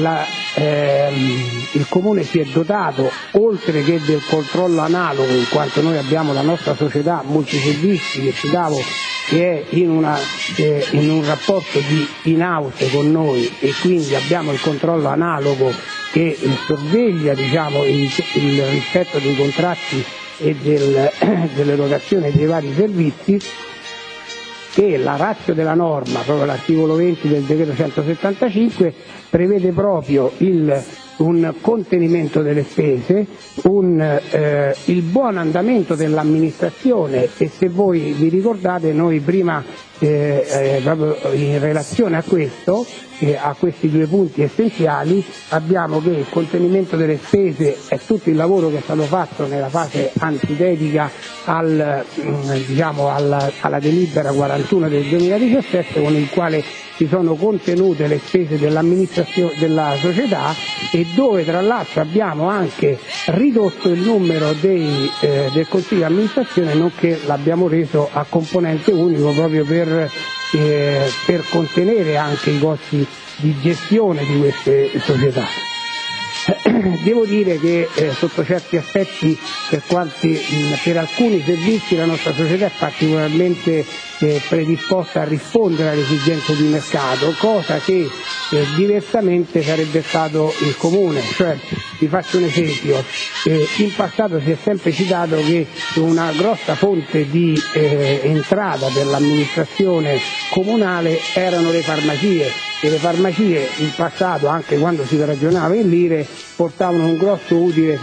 il Comune si è dotato, oltre che del controllo analogo, in quanto noi abbiamo la nostra società multiservizi che citavo, che è in un rapporto di in-house con noi e quindi abbiamo il controllo analogo che sorveglia il rispetto dei contratti e dell'erogazione dei vari servizi, che la ratio della norma, proprio l'articolo 20 del decreto 175, prevede proprio un contenimento delle spese, il buon andamento dell'amministrazione e, se voi vi ricordate, noi prima proprio in relazione a questo, a questi 2 punti essenziali, abbiamo che il contenimento delle spese è tutto il lavoro che è stato fatto nella fase antitetica alla delibera 41 del 2017, con il quale si sono contenute le spese dell'amministrazione della società e dove tra l'altro abbiamo anche ridotto il numero del consiglio di amministrazione, nonché l'abbiamo reso a componente unico proprio per contenere anche i costi di gestione di queste società. Devo dire che sotto certi aspetti, per alcuni servizi, la nostra società è particolarmente predisposta a rispondere alle esigenze di mercato, cosa che diversamente sarebbe stato il Comune. Cioè, vi faccio un esempio, in passato si è sempre citato che una grossa fonte di entrata per l'amministrazione comunale erano le farmacie, e le farmacie in passato, anche quando si ragionava in lire, portavano un grosso utile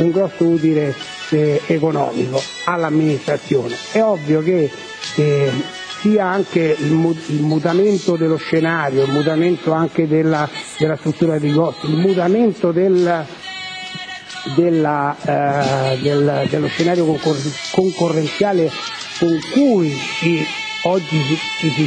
economico all'amministrazione. È ovvio che sia anche il mutamento dello scenario, il mutamento anche della struttura dei costi, il mutamento dello scenario concorrenziale con cui oggi si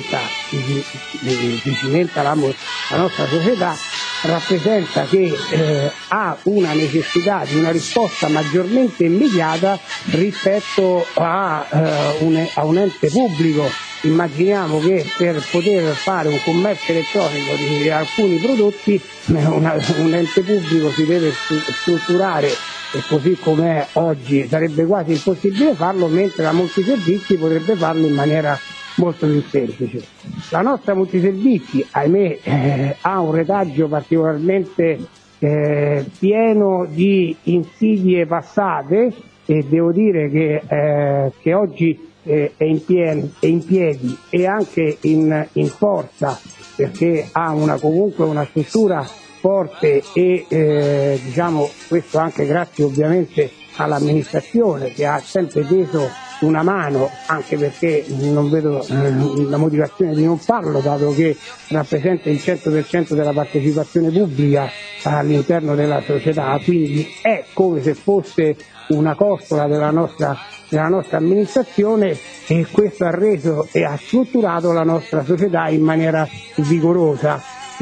cimenta la nostra società, rappresenta che ha una necessità di una risposta maggiormente immediata rispetto a un ente pubblico. Immaginiamo che per poter fare un commercio elettronico di alcuni prodotti un ente pubblico si deve strutturare, e così come oggi sarebbe quasi impossibile farlo, mentre la multiservizi potrebbe farlo in maniera molto più semplice. La nostra multiservizi, ahimè, ha un retaggio particolarmente pieno di insidie passate, e devo dire che oggi è in piedi e anche in forza, perché ha comunque una struttura forte e diciamo questo anche grazie ovviamente all'amministrazione che ha sempre teso una mano, anche perché non vedo la motivazione di non farlo, dato che rappresenta il 100% della partecipazione pubblica all'interno della società, quindi è come se fosse una costola della nostra amministrazione, e questo ha reso e ha strutturato la nostra società in maniera vigorosa.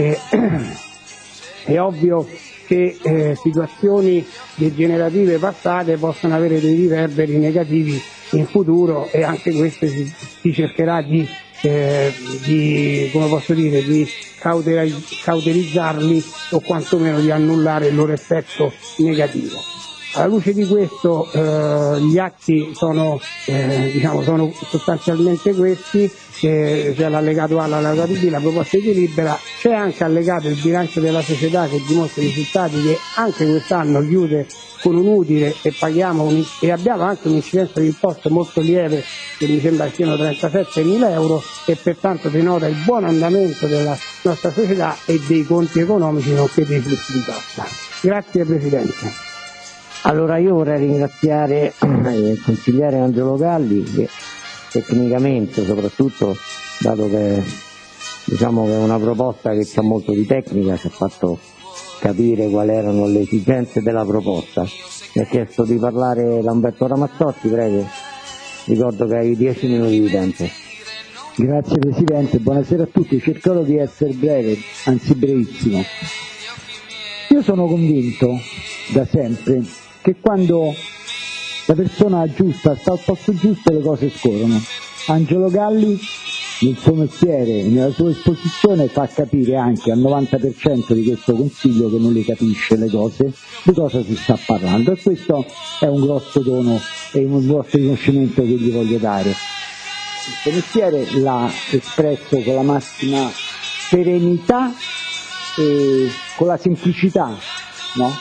È ovvio che situazioni degenerative passate possono avere dei riverberi negativi in futuro, e anche questo si cercherà di come posso dire, di cauterizzarli o quantomeno di annullare il loro effetto negativo. Alla luce di questo gli atti sono sostanzialmente questi, c'è l'allegato A, l'allegato B, la proposta di delibera, c'è anche allegato il bilancio della società che dimostra i risultati, che anche quest'anno chiude con un utile e e abbiamo anche un'incidenza di imposta molto lieve, che mi sembra siano 37.000 euro, e pertanto denota il buon andamento della nostra società e dei conti economici nonché dei flussi di cassa. Grazie Presidente. Allora io vorrei ringraziare il consigliere Angelo Galli, che tecnicamente soprattutto, dato che diciamo che è una proposta che ha molto di tecnica, ci ha fatto capire quali erano le esigenze della proposta. Mi ha chiesto di parlare Lamberto Ramazzotti, prego, ricordo che hai 10 minuti di tempo. Grazie Presidente, buonasera a tutti, cercherò di essere breve, anzi brevissimo. Io sono convinto da sempre che quando la persona giusta sta al posto giusto le cose scorrono. Angelo Galli nel suo mestiere e nella sua esposizione fa capire anche al 90% di questo Consiglio che non le capisce le cose, di cosa si sta parlando, e questo è un grosso dono e un grosso riconoscimento che gli voglio dare. Il suo mestiere l'ha espresso con la massima serenità e con la semplicità, no?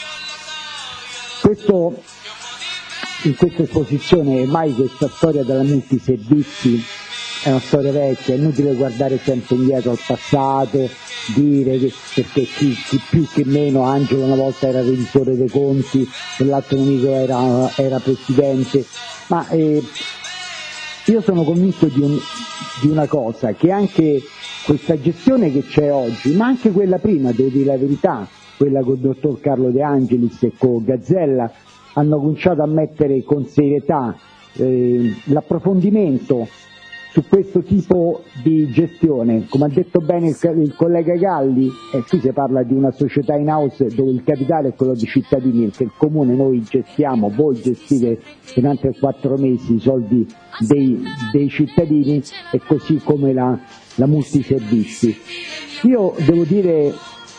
In questa esposizione, ormai questa storia della multiservizi è una storia vecchia, è inutile guardare sempre indietro al passato, dire che perché chi più che meno, Angelo una volta era revisore dei conti e l'altro amico era presidente, ma io sono convinto di una cosa, che anche questa gestione che c'è oggi, ma anche quella prima, devo dire la verità, quella con il dottor Carlo De Angelis e con Gazzella, hanno cominciato a mettere con serietà l'approfondimento su questo tipo di gestione. Come ha detto bene il collega Galli, qui si parla di una società in house dove il capitale è quello dei cittadini, perché il comune noi gestiamo, voi gestite in altri 4 mesi i soldi dei cittadini, e così come la multiservizi. Io devo dire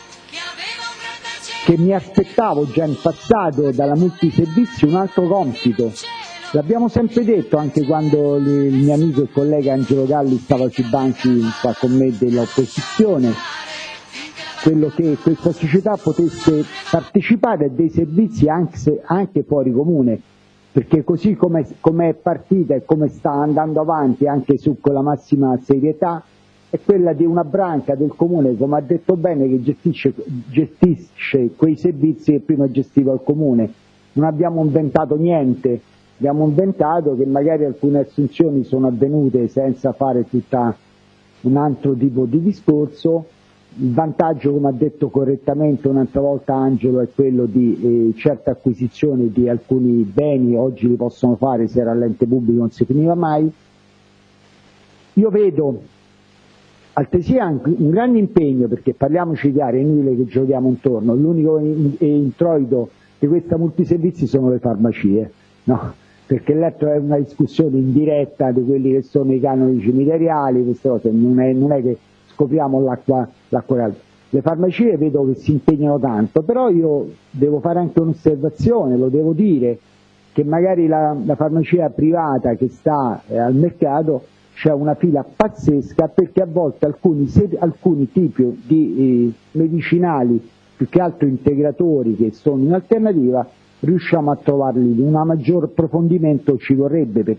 che mi aspettavo già in passato dalla multiservizi un altro compito. L'abbiamo sempre detto anche quando il mio amico e collega Angelo Galli stava sui banchi qua con me dell'opposizione, quello che questa società potesse partecipare a dei servizi anche fuori comune, perché così come è partita e come sta andando avanti anche con la massima serietà, è quella di una branca del comune, come ha detto bene, che gestisce quei servizi che prima gestiva il comune. Non abbiamo inventato niente, abbiamo inventato che magari alcune assunzioni sono avvenute senza fare tutta un altro tipo di discorso. Il vantaggio, come ha detto correttamente un'altra volta Angelo, è quello di certe acquisizioni di alcuni beni, oggi li possono fare, se era l'ente pubblico non si finiva mai. Io vedo altresì anche un grande impegno, perché parliamoci chiaro, è inutile che giochiamo intorno, l'unico introito di questa multiservizi sono le farmacie, no? Perché l'altro è una discussione indiretta di quelli che sono i canoni cimiteriali, queste cose, non è che scopriamo l'acqua calda. Le farmacie vedo che si impegnano tanto, però io devo fare anche un'osservazione, lo devo dire, che magari la farmacia privata che sta al mercato c'è una fila pazzesca, perché a volte alcuni tipi di medicinali, più che altro integratori che sono in alternativa, riusciamo a trovarli. Un maggior approfondimento ci vorrebbe, perché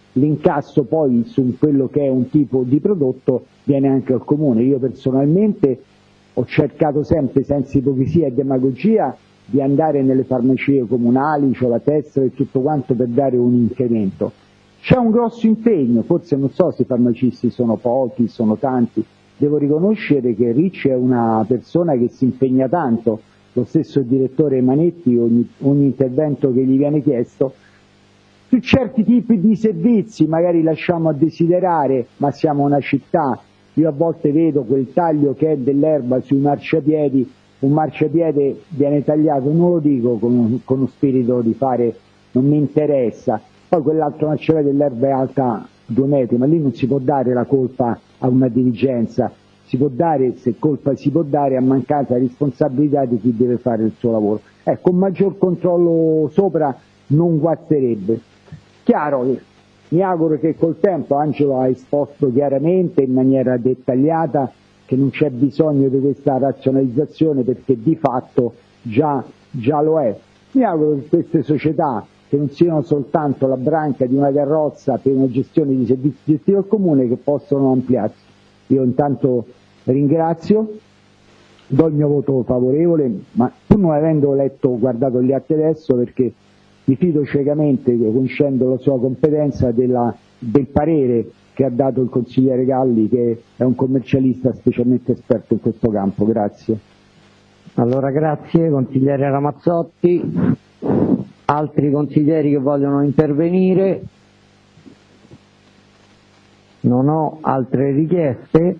l'incasso poi su quello che è un tipo di prodotto viene anche al comune. Io personalmente ho cercato sempre, senza ipocrisia e demagogia, di andare nelle farmacie comunali, c'ho la tessera e tutto quanto per dare un incremento. C'è un grosso impegno, forse non so se i farmacisti sono pochi, sono tanti, devo riconoscere che Ricci è una persona che si impegna tanto, lo stesso direttore Manetti, ogni intervento che gli viene chiesto, su certi tipi di servizi magari lasciamo a desiderare, ma siamo una città, io a volte vedo quel taglio che è dell'erba sui marciapiedi, un marciapiede viene tagliato, non lo dico con uno spirito di fare, non mi interessa, poi quell'altro marciapiede dell'erba è alta 2 metri, ma lì non si può dare la colpa a una dirigenza, si può dare, se colpa si può dare, a mancanza di responsabilità di chi deve fare il suo lavoro. Ecco, un maggior controllo sopra non guasterebbe. Chiaro, mi auguro che col tempo, Angelo ha esposto chiaramente in maniera dettagliata che non c'è bisogno di questa razionalizzazione perché di fatto già lo è. Mi auguro che queste società, che non siano soltanto la branca di una carrozza per una gestione di servizi gestiti al comune, che possono ampliarsi. Io intanto ringrazio, do il mio voto favorevole, ma pur non avendo guardato gli atti adesso, perché mi fido ciecamente, conoscendo la sua competenza, del parere che ha dato il consigliere Galli, che è un commercialista specialmente esperto in questo campo. Grazie. Allora grazie consigliere Ramazzotti. Altri consiglieri che vogliono intervenire? Non ho altre richieste.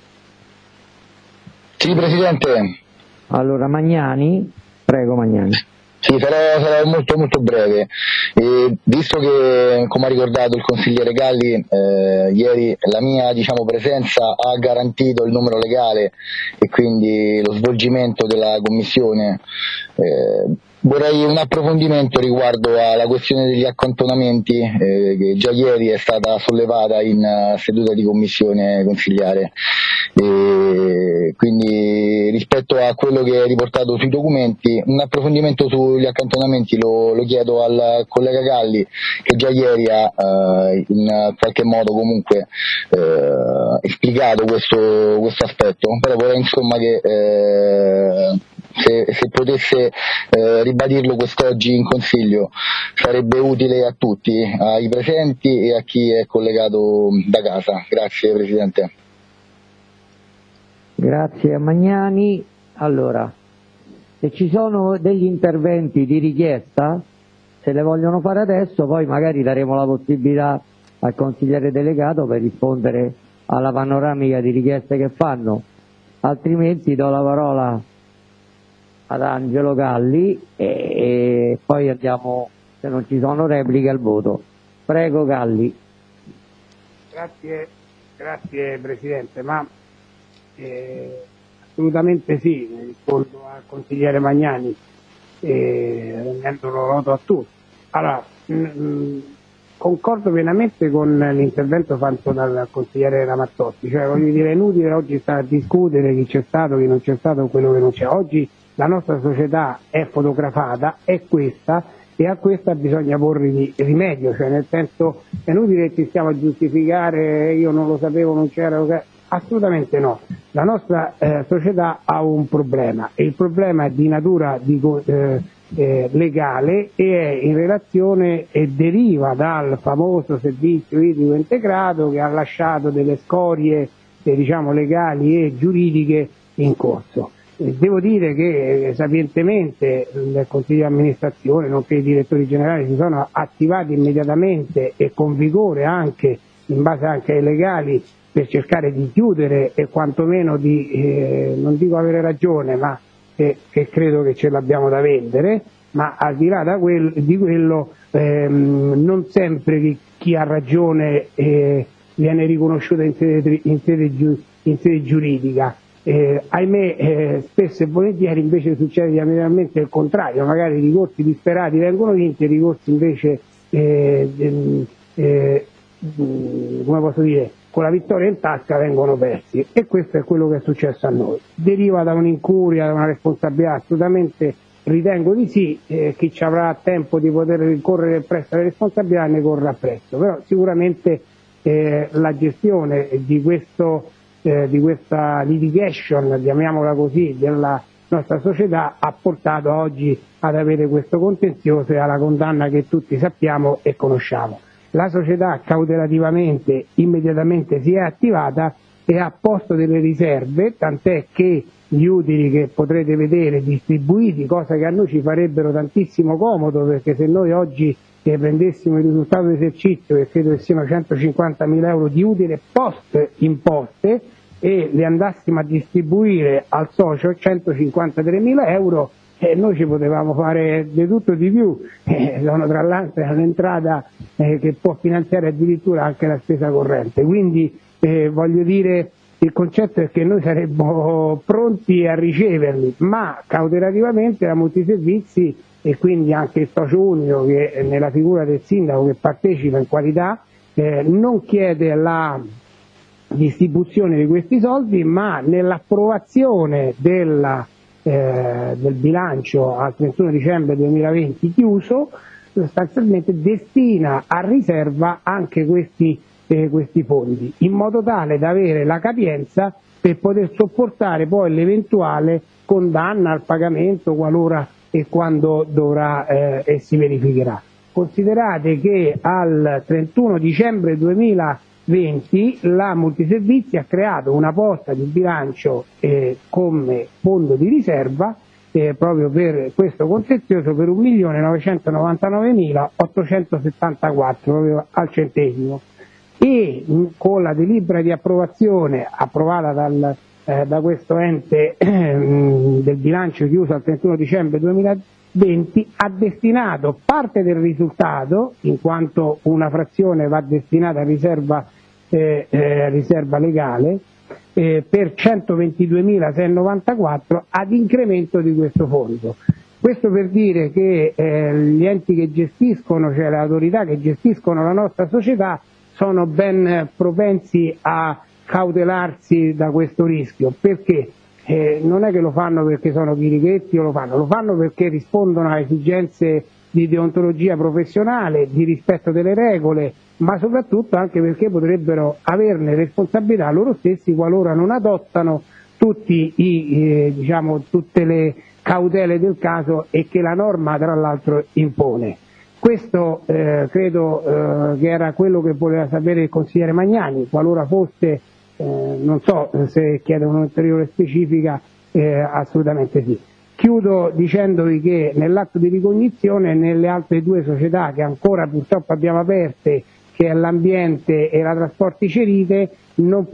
Sì, Presidente. Allora Magnani, prego Magnani. Sì, sarò molto molto breve. Visto che, come ha ricordato il consigliere Galli, ieri la mia presenza ha garantito il numero legale e quindi lo svolgimento della commissione, vorrei un approfondimento riguardo alla questione degli accantonamenti che già ieri è stata sollevata in seduta di commissione consigliare. Quindi rispetto a quello che è riportato sui documenti, un approfondimento sugli accantonamenti lo chiedo al collega Galli, che già ieri ha in qualche modo comunque esplicato questo aspetto, però vorrei insomma che se potesse ribadirlo quest'oggi in Consiglio sarebbe utile a tutti, ai presenti e a chi è collegato da casa. Grazie Presidente. Grazie a Magnani. Allora, se ci sono degli interventi di richiesta, se le vogliono fare adesso, poi magari daremo la possibilità al consigliere delegato per rispondere alla panoramica di richieste che fanno, altrimenti do la parola ad Angelo Galli e poi andiamo, se non ci sono repliche, al voto. Prego Galli. Grazie Presidente, ma assolutamente sì, rispondo al consigliere Magnani rendendolo noto a tutti. Allora, concordo pienamente con l'intervento fatto dal consigliere Ramazzotti, cioè voglio dire, è inutile oggi stare a discutere chi c'è stato, chi non c'è stato, quello che non c'è. Oggi la nostra società è fotografata, è questa, e a questa bisogna porre rimedio, cioè nel senso è inutile che ci stiamo a giustificare, io non lo sapevo, non c'era, assolutamente no. La nostra società ha un problema e il problema è di natura legale e è in relazione e deriva dal famoso servizio idrico integrato che ha lasciato delle scorie legali e giuridiche in corso. Devo dire che sapientemente il Consiglio di amministrazione, nonché i direttori generali, si sono attivati immediatamente e con vigore, anche in base anche ai legali, per cercare di chiudere e quantomeno di, non dico avere ragione, ma che credo che ce l'abbiamo da vendere, ma al di là di quello non sempre chi ha ragione viene riconosciuta in sede giuridica. Ahimè, spesso e volentieri invece succede diametralmente il contrario, magari i ricorsi disperati vengono vinti e i ricorsi invece come posso dire, con la vittoria in tasca vengono persi, e questo è quello che è successo a noi. Deriva da un'incuria, da una responsabilità assolutamente ritengo di sì, chi ci avrà tempo di poter ricorrere presso le responsabilità ne correrà presto, però sicuramente la gestione di questa litigation, chiamiamola così, della nostra società ha portato oggi ad avere questo contenzioso e alla condanna che tutti sappiamo e conosciamo. La società cautelativamente, immediatamente si è attivata e ha posto delle riserve, tant'è che gli utili che potrete vedere distribuiti, cosa che a noi ci farebbero tantissimo comodo, perché se noi oggi prendessimo il risultato di esercizio, che credo che siano 150.000 euro di utile post imposte, e le andassimo a distribuire al socio 153.000 euro, noi ci potevamo fare di tutto di più, sono tra l'altro un'entrata che può finanziare addirittura anche la spesa corrente, quindi voglio dire, il concetto è che noi saremmo pronti a riceverli, ma cautelativamente la Multiservizi e quindi anche il socio unico, che nella figura del sindaco che partecipa in qualità, non chiede la distribuzione di questi soldi, ma nell'approvazione del bilancio al 31 dicembre 2020 chiuso, sostanzialmente destina a riserva anche questi fondi, in modo tale da avere la capienza per poter sopportare poi l'eventuale condanna al pagamento qualora e quando dovrà e si verificherà. Considerate che al 31 dicembre 2020 la Multiservizi ha creato una posta di bilancio come fondo di riserva proprio per questo contenzioso per 1.999.874 proprio al centesimo, e con la delibera di approvazione approvata da questo ente del bilancio chiuso al 31 dicembre 2020 ha destinato parte del risultato, in quanto una frazione va destinata a riserva legale, per 122.694 ad incremento di questo fondo. Questo per dire che gli enti che gestiscono, cioè le autorità che gestiscono la nostra società, sono ben propensi a cautelarsi da questo rischio, perché non è che lo fanno perché sono chirichetti o lo fanno perché rispondono a esigenze di deontologia professionale, di rispetto delle regole, ma soprattutto anche perché potrebbero averne responsabilità loro stessi qualora non adottano tutte le cautele del caso e che la norma tra l'altro impone. Questo credo che era quello che voleva sapere il consigliere Magnani, qualora fosse, non so se chiede un'ulteriore specifica, assolutamente sì. Chiudo dicendovi che nell'atto di ricognizione nelle altre due società che ancora purtroppo abbiamo aperte, che è l'ambiente e la trasporti Cerite, non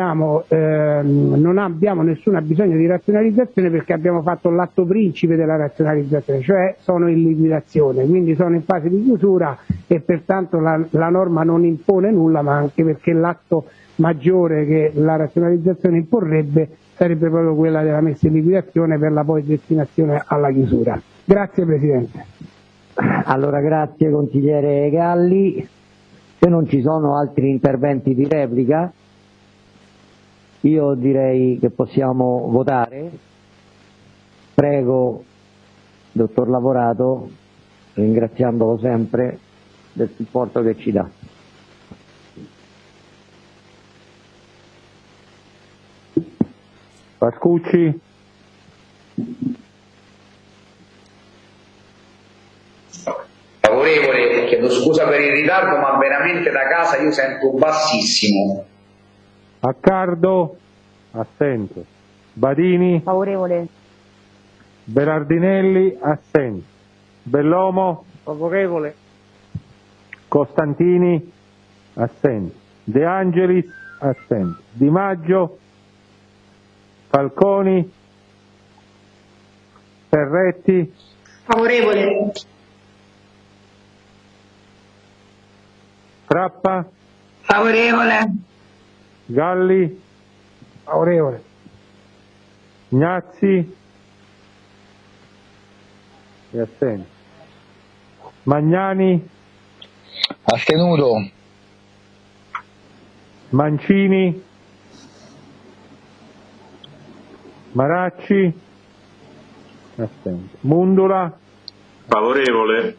abbiamo nessun bisogno di razionalizzazione perché abbiamo fatto l'atto principe della razionalizzazione, cioè sono in liquidazione, quindi sono in fase di chiusura e pertanto la norma non impone nulla, ma anche perché l'atto maggiore che la razionalizzazione imporrebbe sarebbe proprio quella della messa in liquidazione per la poi destinazione alla chiusura. Grazie Presidente. Allora grazie consigliere Galli. Se non ci sono altri interventi di replica, io direi che possiamo votare. Prego, dottor Lavorato, ringraziandolo sempre del supporto che ci dà. Pascucci. Favorevole, chiedo scusa per il ritardo, ma veramente da casa io sento bassissimo. Accardo, assente. Badini, Favorevole. Berardinelli, assente. Bellomo, Favorevole. Costantini, assente. De Angelis, assente. Di Maggio, Falconi, Ferretti, Favorevole. Trappa, Favorevole. Galli, Favorevole. Gnazzi e assente. Magnani, Astenuto. Mancini, Maracci, Assente. Mundula? Favorevole.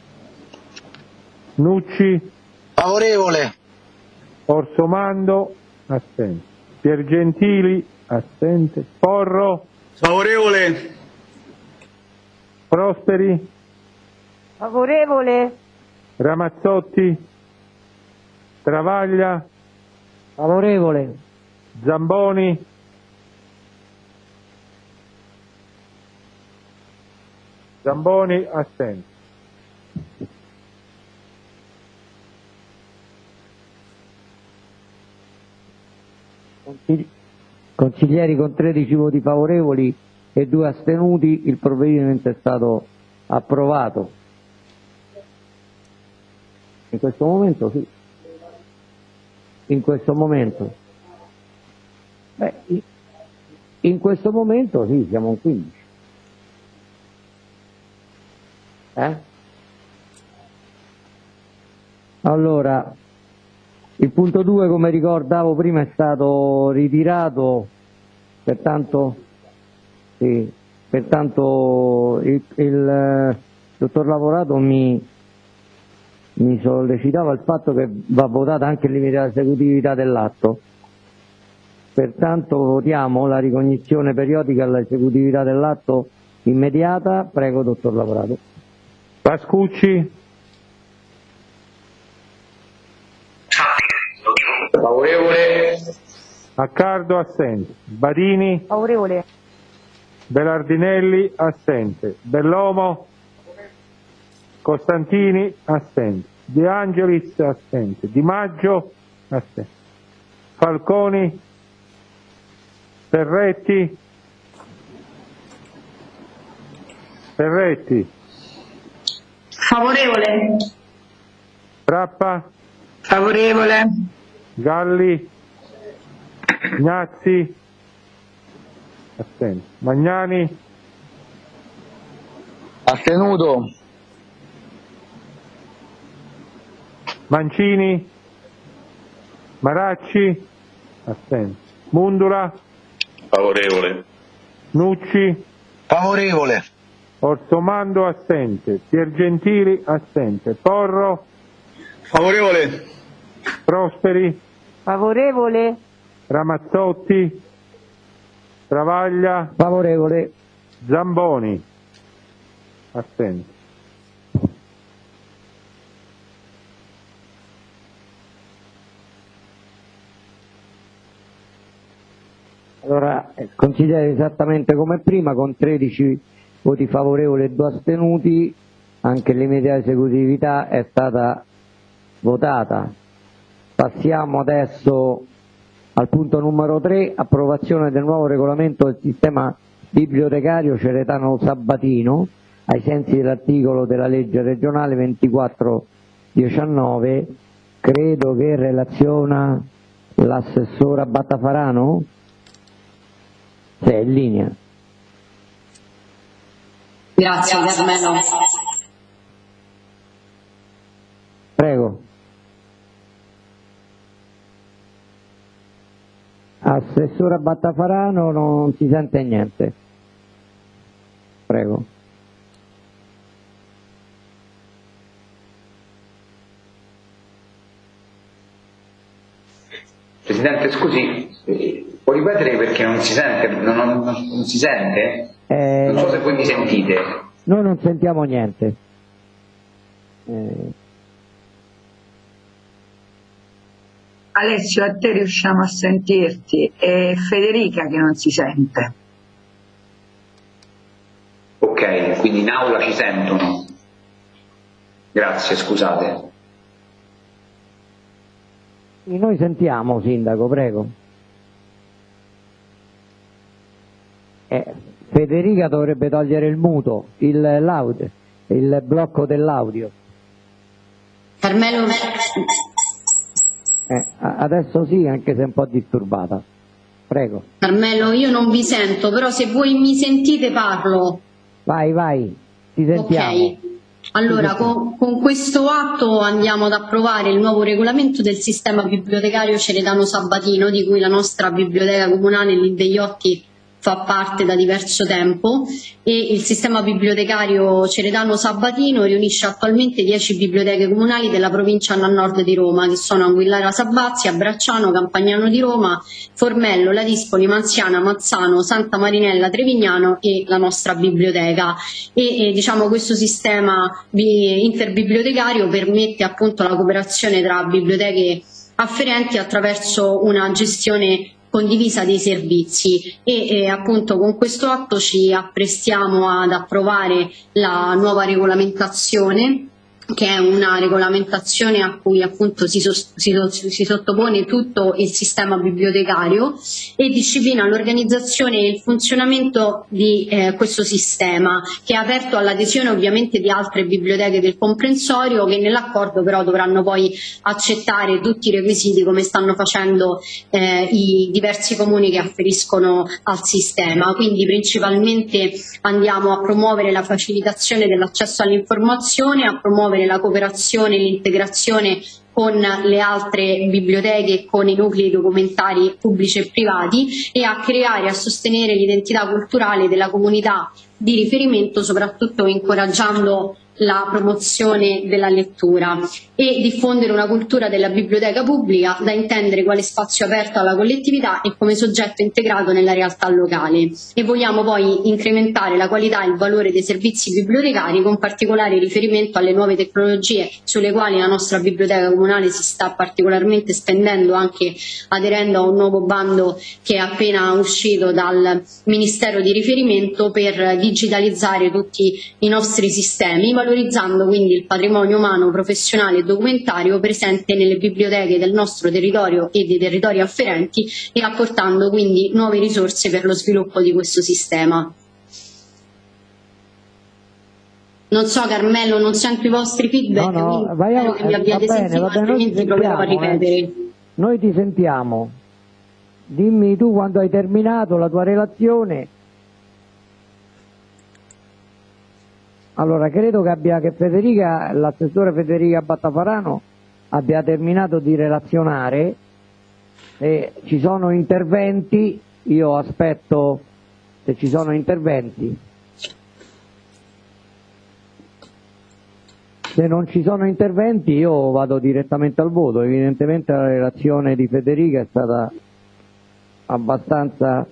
Nucci? Favorevole. Orsomando? Assente. Piergentili? Assente. Porro? Favorevole. Prosperi? Favorevole. Ramazzotti? Travaglia? Favorevole. Zamboni? Zamboni? Assente. Consiglieri, con 13 voti favorevoli e 2 astenuti, il provvedimento è stato approvato. In questo momento sì. In questo momento. In questo momento sì, siamo un 15. Allora, il punto 2, come ricordavo prima, è stato ritirato, pertanto il dottor Lavorato mi sollecitava il fatto che va votata anche l'immediata esecutività dell'atto. Pertanto votiamo la ricognizione periodica all'esecutività dell'atto immediata. Prego, dottor Lavorato. Pascucci? Favorevole. Accardo? Assente. Badini? Favorevole. Belardinelli? Assente. Bellomo? Costantini? Assente. De Angelis? Assente. Di Maggio? Assente. Falconi? Ferretti? Ferretti? Favorevole. Trappa? Favorevole. Galli? Ignazzi? Assente. Magnani? Astenuto. Mancini? Maracci? Assente. Mundula? Favorevole. Nucci? Favorevole. Orsomando? Assente. Piergentili? Assente. Porro? Favorevole. Prosperi? Favorevole. Ramazzotti? Travaglia? Favorevole. Zamboni? Assente. Allora, consigliere, esattamente come prima, con 13 voti favorevoli e 2 astenuti, anche l'immediata esecutività è stata votata. Passiamo adesso al punto numero 3, approvazione del nuovo regolamento del sistema bibliotecario Ceretano Sabatino, ai sensi dell'articolo della legge regionale 2419. Credo che relaziona l'assessora Battafarano. Sei in linea. Grazie, Carmelo. Prego. Assessora Battafarano, non si sente niente. Prego. Presidente, scusi, può ripetere perché non si sente? Non si sente? Non so se voi mi sentite. Noi non sentiamo niente. Alessio, a te riusciamo a sentirti, è Federica che non si sente. Ok, quindi in aula ci sentono. Grazie, scusate. Noi sentiamo, Sindaco, prego. Federica dovrebbe togliere il muto, il blocco dell'audio. Carmelo. Adesso sì, anche se è un po' disturbata. Prego. Carmelo, io non vi sento, però se voi mi sentite parlo. Vai, ti sentiamo. Ok. Allora, con questo atto andiamo ad approvare il nuovo regolamento del sistema bibliotecario Ceretano Sabatino, di cui la nostra biblioteca comunale lì degli Otti fa parte da diverso tempo e il sistema bibliotecario Ceredano Sabatino riunisce attualmente 10 biblioteche comunali della provincia a nord di Roma, che sono Anguillara Sabazia, Bracciano, Campagnano di Roma, Formello, Ladispoli, Manziana, Mazzano, Santa Marinella, Trevignano e la nostra biblioteca. E diciamo questo sistema interbibliotecario permette appunto la cooperazione tra biblioteche afferenti attraverso una gestione condivisa dei servizi e appunto con questo atto ci apprestiamo ad approvare la nuova regolamentazione, che è una regolamentazione a cui appunto si sottopone tutto il sistema bibliotecario e disciplina l'organizzazione e il funzionamento di questo sistema, che è aperto all'adesione ovviamente di altre biblioteche del comprensorio, che nell'accordo però dovranno poi accettare tutti i requisiti come stanno facendo i diversi comuni che afferiscono al sistema. Quindi principalmente andiamo a promuovere la facilitazione dell'accesso all'informazione, a promuovere la cooperazione e l'integrazione con le altre biblioteche e con i nuclei documentari pubblici e privati e a creare e a sostenere l'identità culturale della comunità di riferimento, soprattutto incoraggiando la promozione della lettura e diffondere una cultura della biblioteca pubblica da intendere quale spazio aperto alla collettività e come soggetto integrato nella realtà locale. E vogliamo poi incrementare la qualità e il valore dei servizi bibliotecari con particolare riferimento alle nuove tecnologie sulle quali la nostra biblioteca comunale si sta particolarmente spendendo, anche aderendo a un nuovo bando che è appena uscito dal Ministero di riferimento per digitalizzare tutti i nostri sistemi, valorizzando quindi il patrimonio umano, professionale e documentario presente nelle biblioteche del nostro territorio e dei territori afferenti e apportando quindi nuove risorse per lo sviluppo di questo sistema. Non so Carmelo, non sento i vostri feedback, spero che li abbiate sentiti, altrimenti proverò a ripetere. Noi ti sentiamo, dimmi tu quando hai terminato la tua relazione. Allora, credo che Federica, l'assessore Federica Battafarano abbia terminato di relazionare e ci sono interventi, io aspetto se ci sono interventi. Se non ci sono interventi io vado direttamente al voto, evidentemente la relazione di Federica è stata abbastanza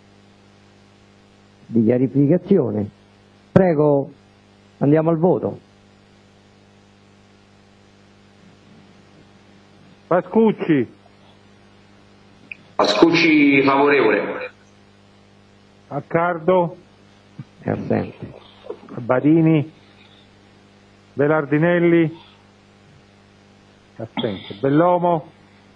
di chiarificazione. Prego. Andiamo al voto. Pascucci. Pascucci favorevole. Accardo. È assente. Barini. Belardinelli. Assente. Bellomo.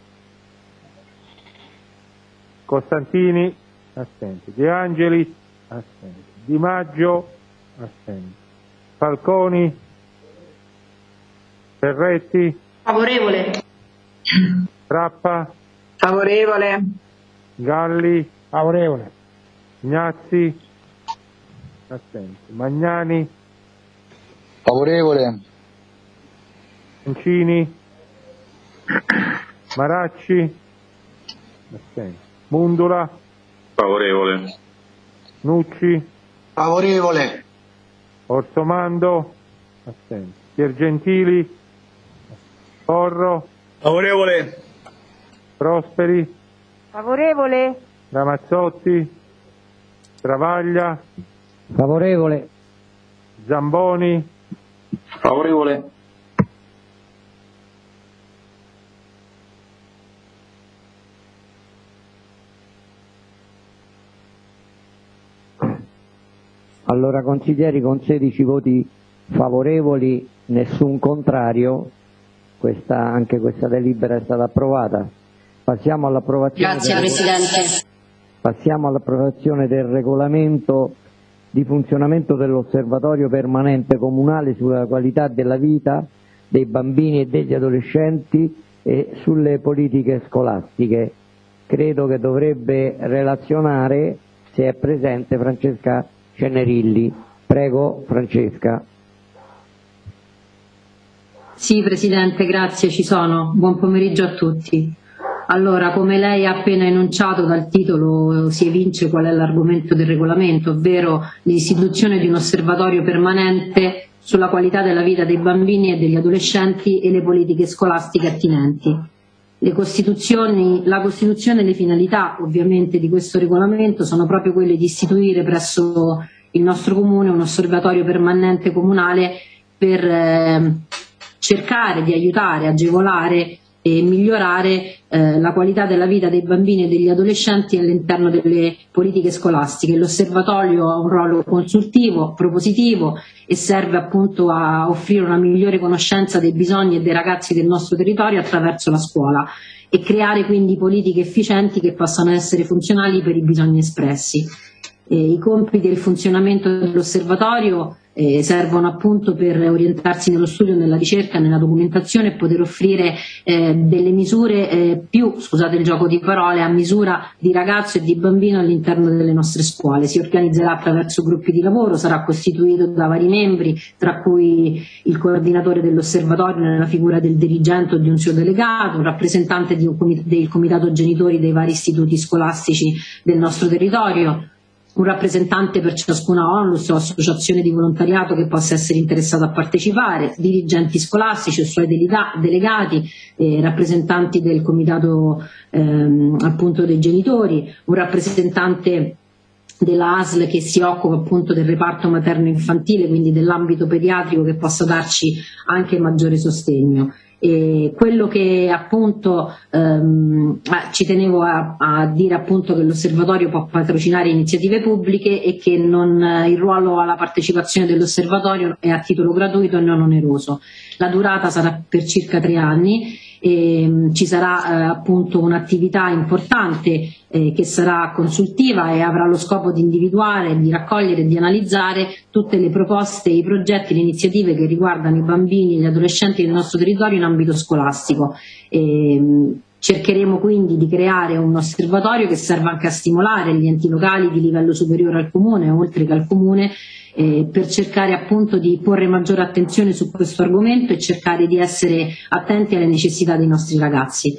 Costantini. Assente. De Angelis. Assente. Di Maggio. Assente. Falconi, Ferretti, favorevole. Trappa, Favorevole. Galli, Favorevole. Ignazzi, assente. Magnani, Favorevole. Mancini, Maracci, assente. Mundula, Favorevole. Nucci, Favorevole. Ortomando, assente. Piergentili, Porro, Favorevole. Prosperi, Favorevole. Ramazzotti, Travaglia, Favorevole. Zamboni, Favorevole. Allora consiglieri, con 16 voti favorevoli, nessun contrario, anche questa delibera è stata approvata. Passiamo all'approvazione. Grazie Presidente. Passiamo all'approvazione del regolamento di funzionamento dell'Osservatorio permanente comunale sulla qualità della vita dei bambini e degli adolescenti e sulle politiche scolastiche. Credo che dovrebbe relazionare, se è presente, Francesca Cenerilli. Prego Francesca. Sì Presidente, grazie, ci sono. Buon pomeriggio a tutti. Allora, come lei ha appena enunciato, dal titolo si evince qual è l'argomento del regolamento, ovvero l'istituzione di un osservatorio permanente sulla qualità della vita dei bambini e degli adolescenti e le politiche scolastiche attinenti. La Costituzione e le finalità ovviamente di questo regolamento sono proprio quelle di istituire presso il nostro comune un osservatorio permanente comunale per cercare di aiutare, agevolare e migliorare la qualità della vita dei bambini e degli adolescenti all'interno delle politiche scolastiche. L'osservatorio ha un ruolo consultivo, propositivo e serve appunto a offrire una migliore conoscenza dei bisogni e dei ragazzi del nostro territorio attraverso la scuola e creare quindi politiche efficienti che possano essere funzionali per i bisogni espressi. I compiti e il funzionamento dell'osservatorio servono appunto per orientarsi nello studio, nella ricerca, nella documentazione e poter offrire delle misure scusate il gioco di parole, a misura di ragazzo e di bambino all'interno delle nostre scuole. Si organizzerà attraverso gruppi di lavoro, sarà costituito da vari membri, tra cui il coordinatore dell'osservatorio nella figura del dirigente o di un suo delegato, un rappresentante del comitato genitori dei vari istituti scolastici del nostro territorio, un rappresentante per ciascuna onlus o associazione di volontariato che possa essere interessato a partecipare, dirigenti scolastici o suoi delegati, rappresentanti del comitato appunto dei genitori, un rappresentante della ASL che si occupa appunto del reparto materno-infantile, quindi dell'ambito pediatrico, che possa darci anche maggiore sostegno. E quello che appunto ci tenevo a dire appunto che l'osservatorio può patrocinare iniziative pubbliche e che il ruolo alla partecipazione dell'osservatorio è a titolo gratuito e non oneroso. La durata sarà per circa 3 anni e ci sarà appunto un'attività importante che sarà consultiva e avrà lo scopo di individuare, di raccogliere e di analizzare tutte le proposte, i progetti, le iniziative che riguardano i bambini e gli adolescenti del nostro territorio in ambito scolastico. Cercheremo quindi di creare un osservatorio che serva anche a stimolare gli enti locali di livello superiore al comune, oltre che al comune, per cercare appunto di porre maggiore attenzione su questo argomento e cercare di essere attenti alle necessità dei nostri ragazzi.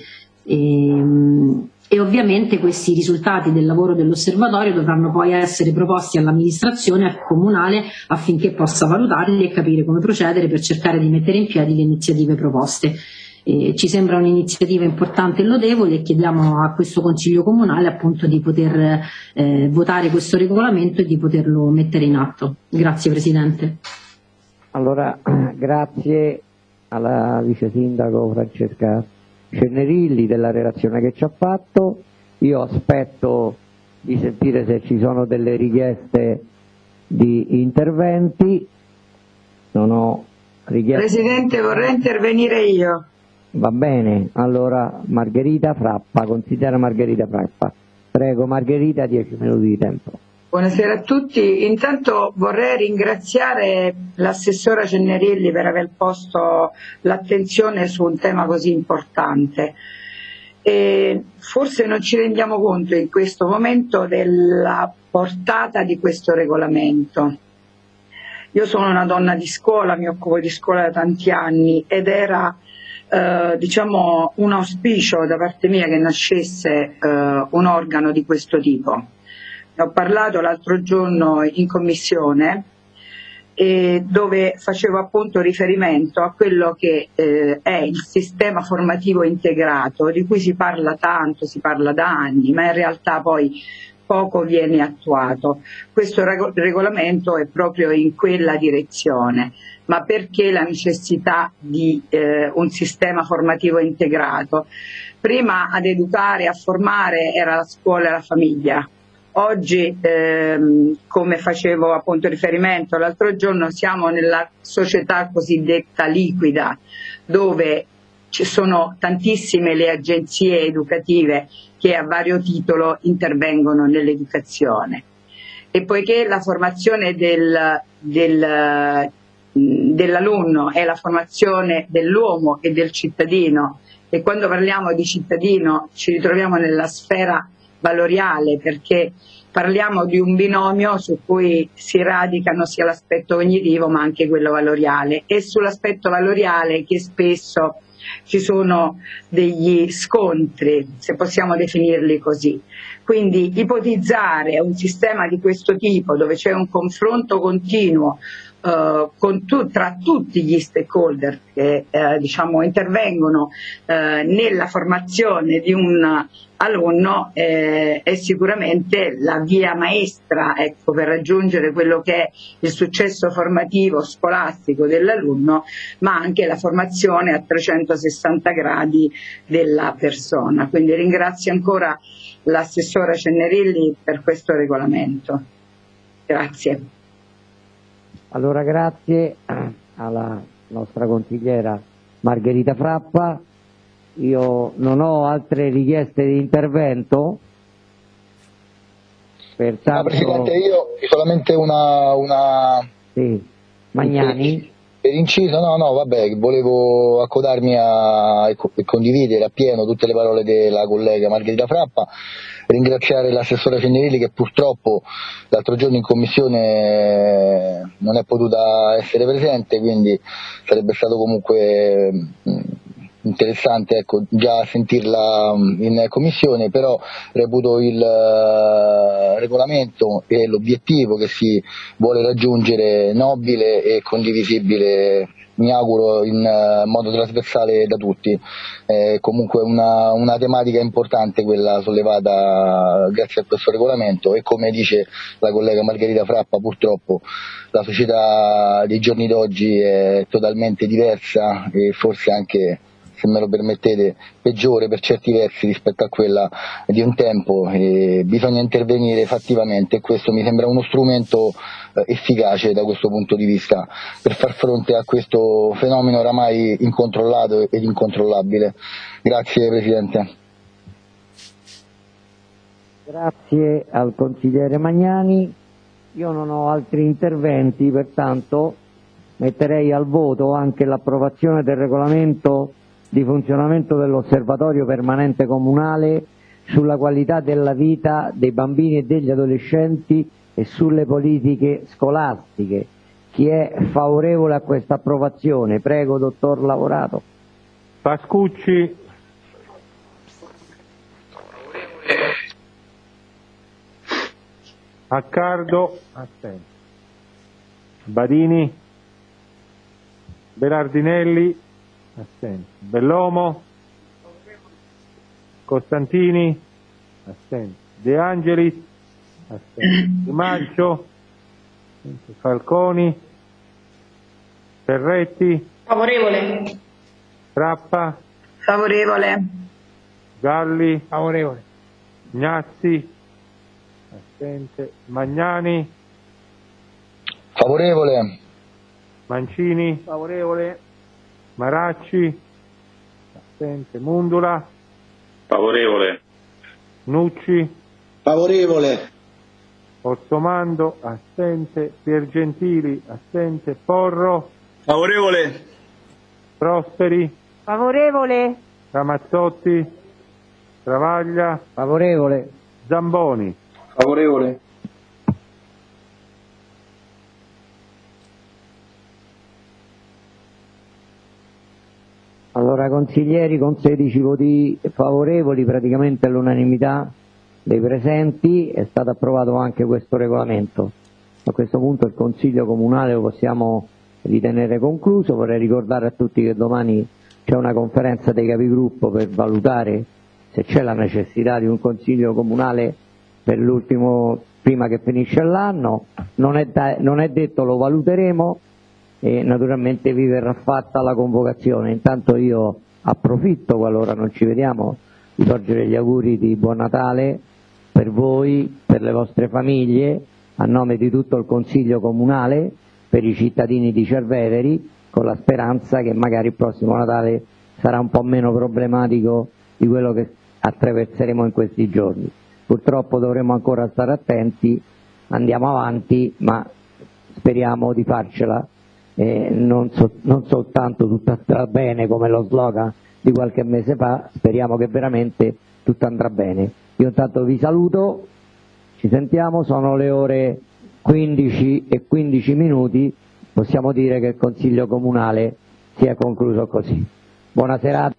E ovviamente questi risultati del lavoro dell'osservatorio dovranno poi essere proposti all'amministrazione comunale affinché possa valutarli e capire come procedere per cercare di mettere in piedi le iniziative proposte. Ci sembra un'iniziativa importante e lodevole e chiediamo a questo Consiglio Comunale appunto di poter votare questo regolamento e di poterlo mettere in atto. Grazie Presidente. Allora, grazie alla Vice Sindaco Francesca Cernerilli della relazione che ci ha fatto. Io aspetto di sentire se ci sono delle richieste di interventi. Non ho richieste. Presidente, vorrei intervenire io. Va bene, allora Margherita Frappa, consigliera Margherita Frappa. Prego Margherita, 10 minuti di tempo. Buonasera a tutti. Intanto vorrei ringraziare l'assessora Cernerilli per aver posto l'attenzione su un tema così importante. E forse non ci rendiamo conto in questo momento della portata di questo regolamento. Io sono una donna di scuola, mi occupo di scuola da tanti anni ed era diciamo un auspicio da parte mia che nascesse un organo di questo tipo. Ne ho parlato l'altro giorno in commissione dove facevo appunto riferimento a quello che è il sistema formativo integrato, di cui si parla tanto, si parla da anni, ma in realtà poi poco viene attuato. Questo regolamento è proprio in quella direzione, ma perché la necessità di un sistema formativo integrato? Prima ad educare, a formare era la scuola e la famiglia. Oggi, come facevo appunto riferimento l'altro giorno, siamo nella società cosiddetta liquida, dove ci sono tantissime le agenzie educative che a vario titolo intervengono nell'educazione. E poiché la formazione dell'alunno è la formazione dell'uomo e del cittadino, e quando parliamo di cittadino ci ritroviamo nella sfera valoriale, perché parliamo di un binomio su cui si radicano sia l'aspetto cognitivo ma anche quello valoriale, e sull'aspetto valoriale che spesso ci sono degli scontri, se possiamo definirli così. Quindi ipotizzare un sistema di questo tipo, dove c'è un confronto continuo tra tutti gli stakeholder che intervengono nella formazione di un alunno, è sicuramente la via maestra, ecco, per raggiungere quello che è il successo formativo scolastico dell'alunno, ma anche la formazione a 360 gradi della persona. Quindi ringrazio ancora l'assessora Cennerilli per questo regolamento. Grazie. Allora grazie alla nostra consigliera Margherita Frappa. Io non ho altre richieste di intervento, pertanto... Presidente, io solamente una... Sì, Magnani. Per inciso, volevo accodarmi e condividere appieno tutte le parole della collega Margherita Frappa, ringraziare l'assessora Cennerilli che purtroppo l'altro giorno in commissione non è potuta essere presente, quindi sarebbe stato comunque interessante, ecco, già sentirla in commissione, però reputo il regolamento e l'obiettivo che si vuole raggiungere nobile e condivisibile, mi auguro in modo trasversale da tutti. Comunque una tematica importante quella sollevata grazie a questo regolamento, e come dice la collega Margherita Frappa, purtroppo la società dei giorni d'oggi è totalmente diversa e forse anche, se me lo permettete, peggiore per certi versi rispetto a quella di un tempo, e bisogna intervenire fattivamente, e questo mi sembra uno strumento efficace da questo punto di vista per far fronte a questo fenomeno oramai incontrollato ed incontrollabile. Grazie Presidente. Grazie al consigliere Magnani. Io non ho altri interventi, pertanto metterei al voto anche l'approvazione del regolamento di funzionamento dell'Osservatorio Permanente Comunale sulla qualità della vita dei bambini e degli adolescenti e sulle politiche scolastiche. Chi è favorevole a questa approvazione? Prego, dottor Lavorato. Pascucci. Accardo. Assente. Badini. Berardinelli. Assente. Bellomo. Costantini. Assente. De Angelis. Assente. Di Maccio. Falconi. Ferretti. Favorevole. Frappa. Favorevole. Galli. Favorevole. Gnazzi. Assente. Magnani. Favorevole. Mancini. Favorevole. Maracci. Assente. Mundula. Favorevole. Nucci. Favorevole. Orsomando. Assente. Piergentili. Assente. Porro. Favorevole. Prosperi. Favorevole. Ramazzotti. Travaglia. Favorevole. Zamboni. Favorevole. Allora, consiglieri, con 16 voti favorevoli, praticamente all'unanimità dei presenti, è stato approvato anche questo regolamento. A questo punto il Consiglio Comunale lo possiamo ritenere concluso. Vorrei ricordare a tutti che domani c'è una conferenza dei capigruppo per valutare se c'è la necessità di un Consiglio Comunale per l'ultimo, prima che finisce l'anno. Non è detto, lo valuteremo, e naturalmente vi verrà fatta la convocazione. Intanto io approfitto, qualora non ci vediamo, di porgere gli auguri di Buon Natale per voi, per le vostre famiglie, a nome di tutto il Consiglio Comunale, per i cittadini di Cerveteri, con la speranza che magari il prossimo Natale sarà un po' meno problematico di quello che attraverseremo in questi giorni. Purtroppo dovremo ancora stare attenti, andiamo avanti, ma speriamo di farcela. Non soltanto tutto andrà bene come lo slogan di qualche mese fa, speriamo che veramente tutto andrà bene. Io intanto vi saluto, ci sentiamo, sono le ore 15 e 15 minuti, possiamo dire che il Consiglio Comunale si è concluso così. Buona serata.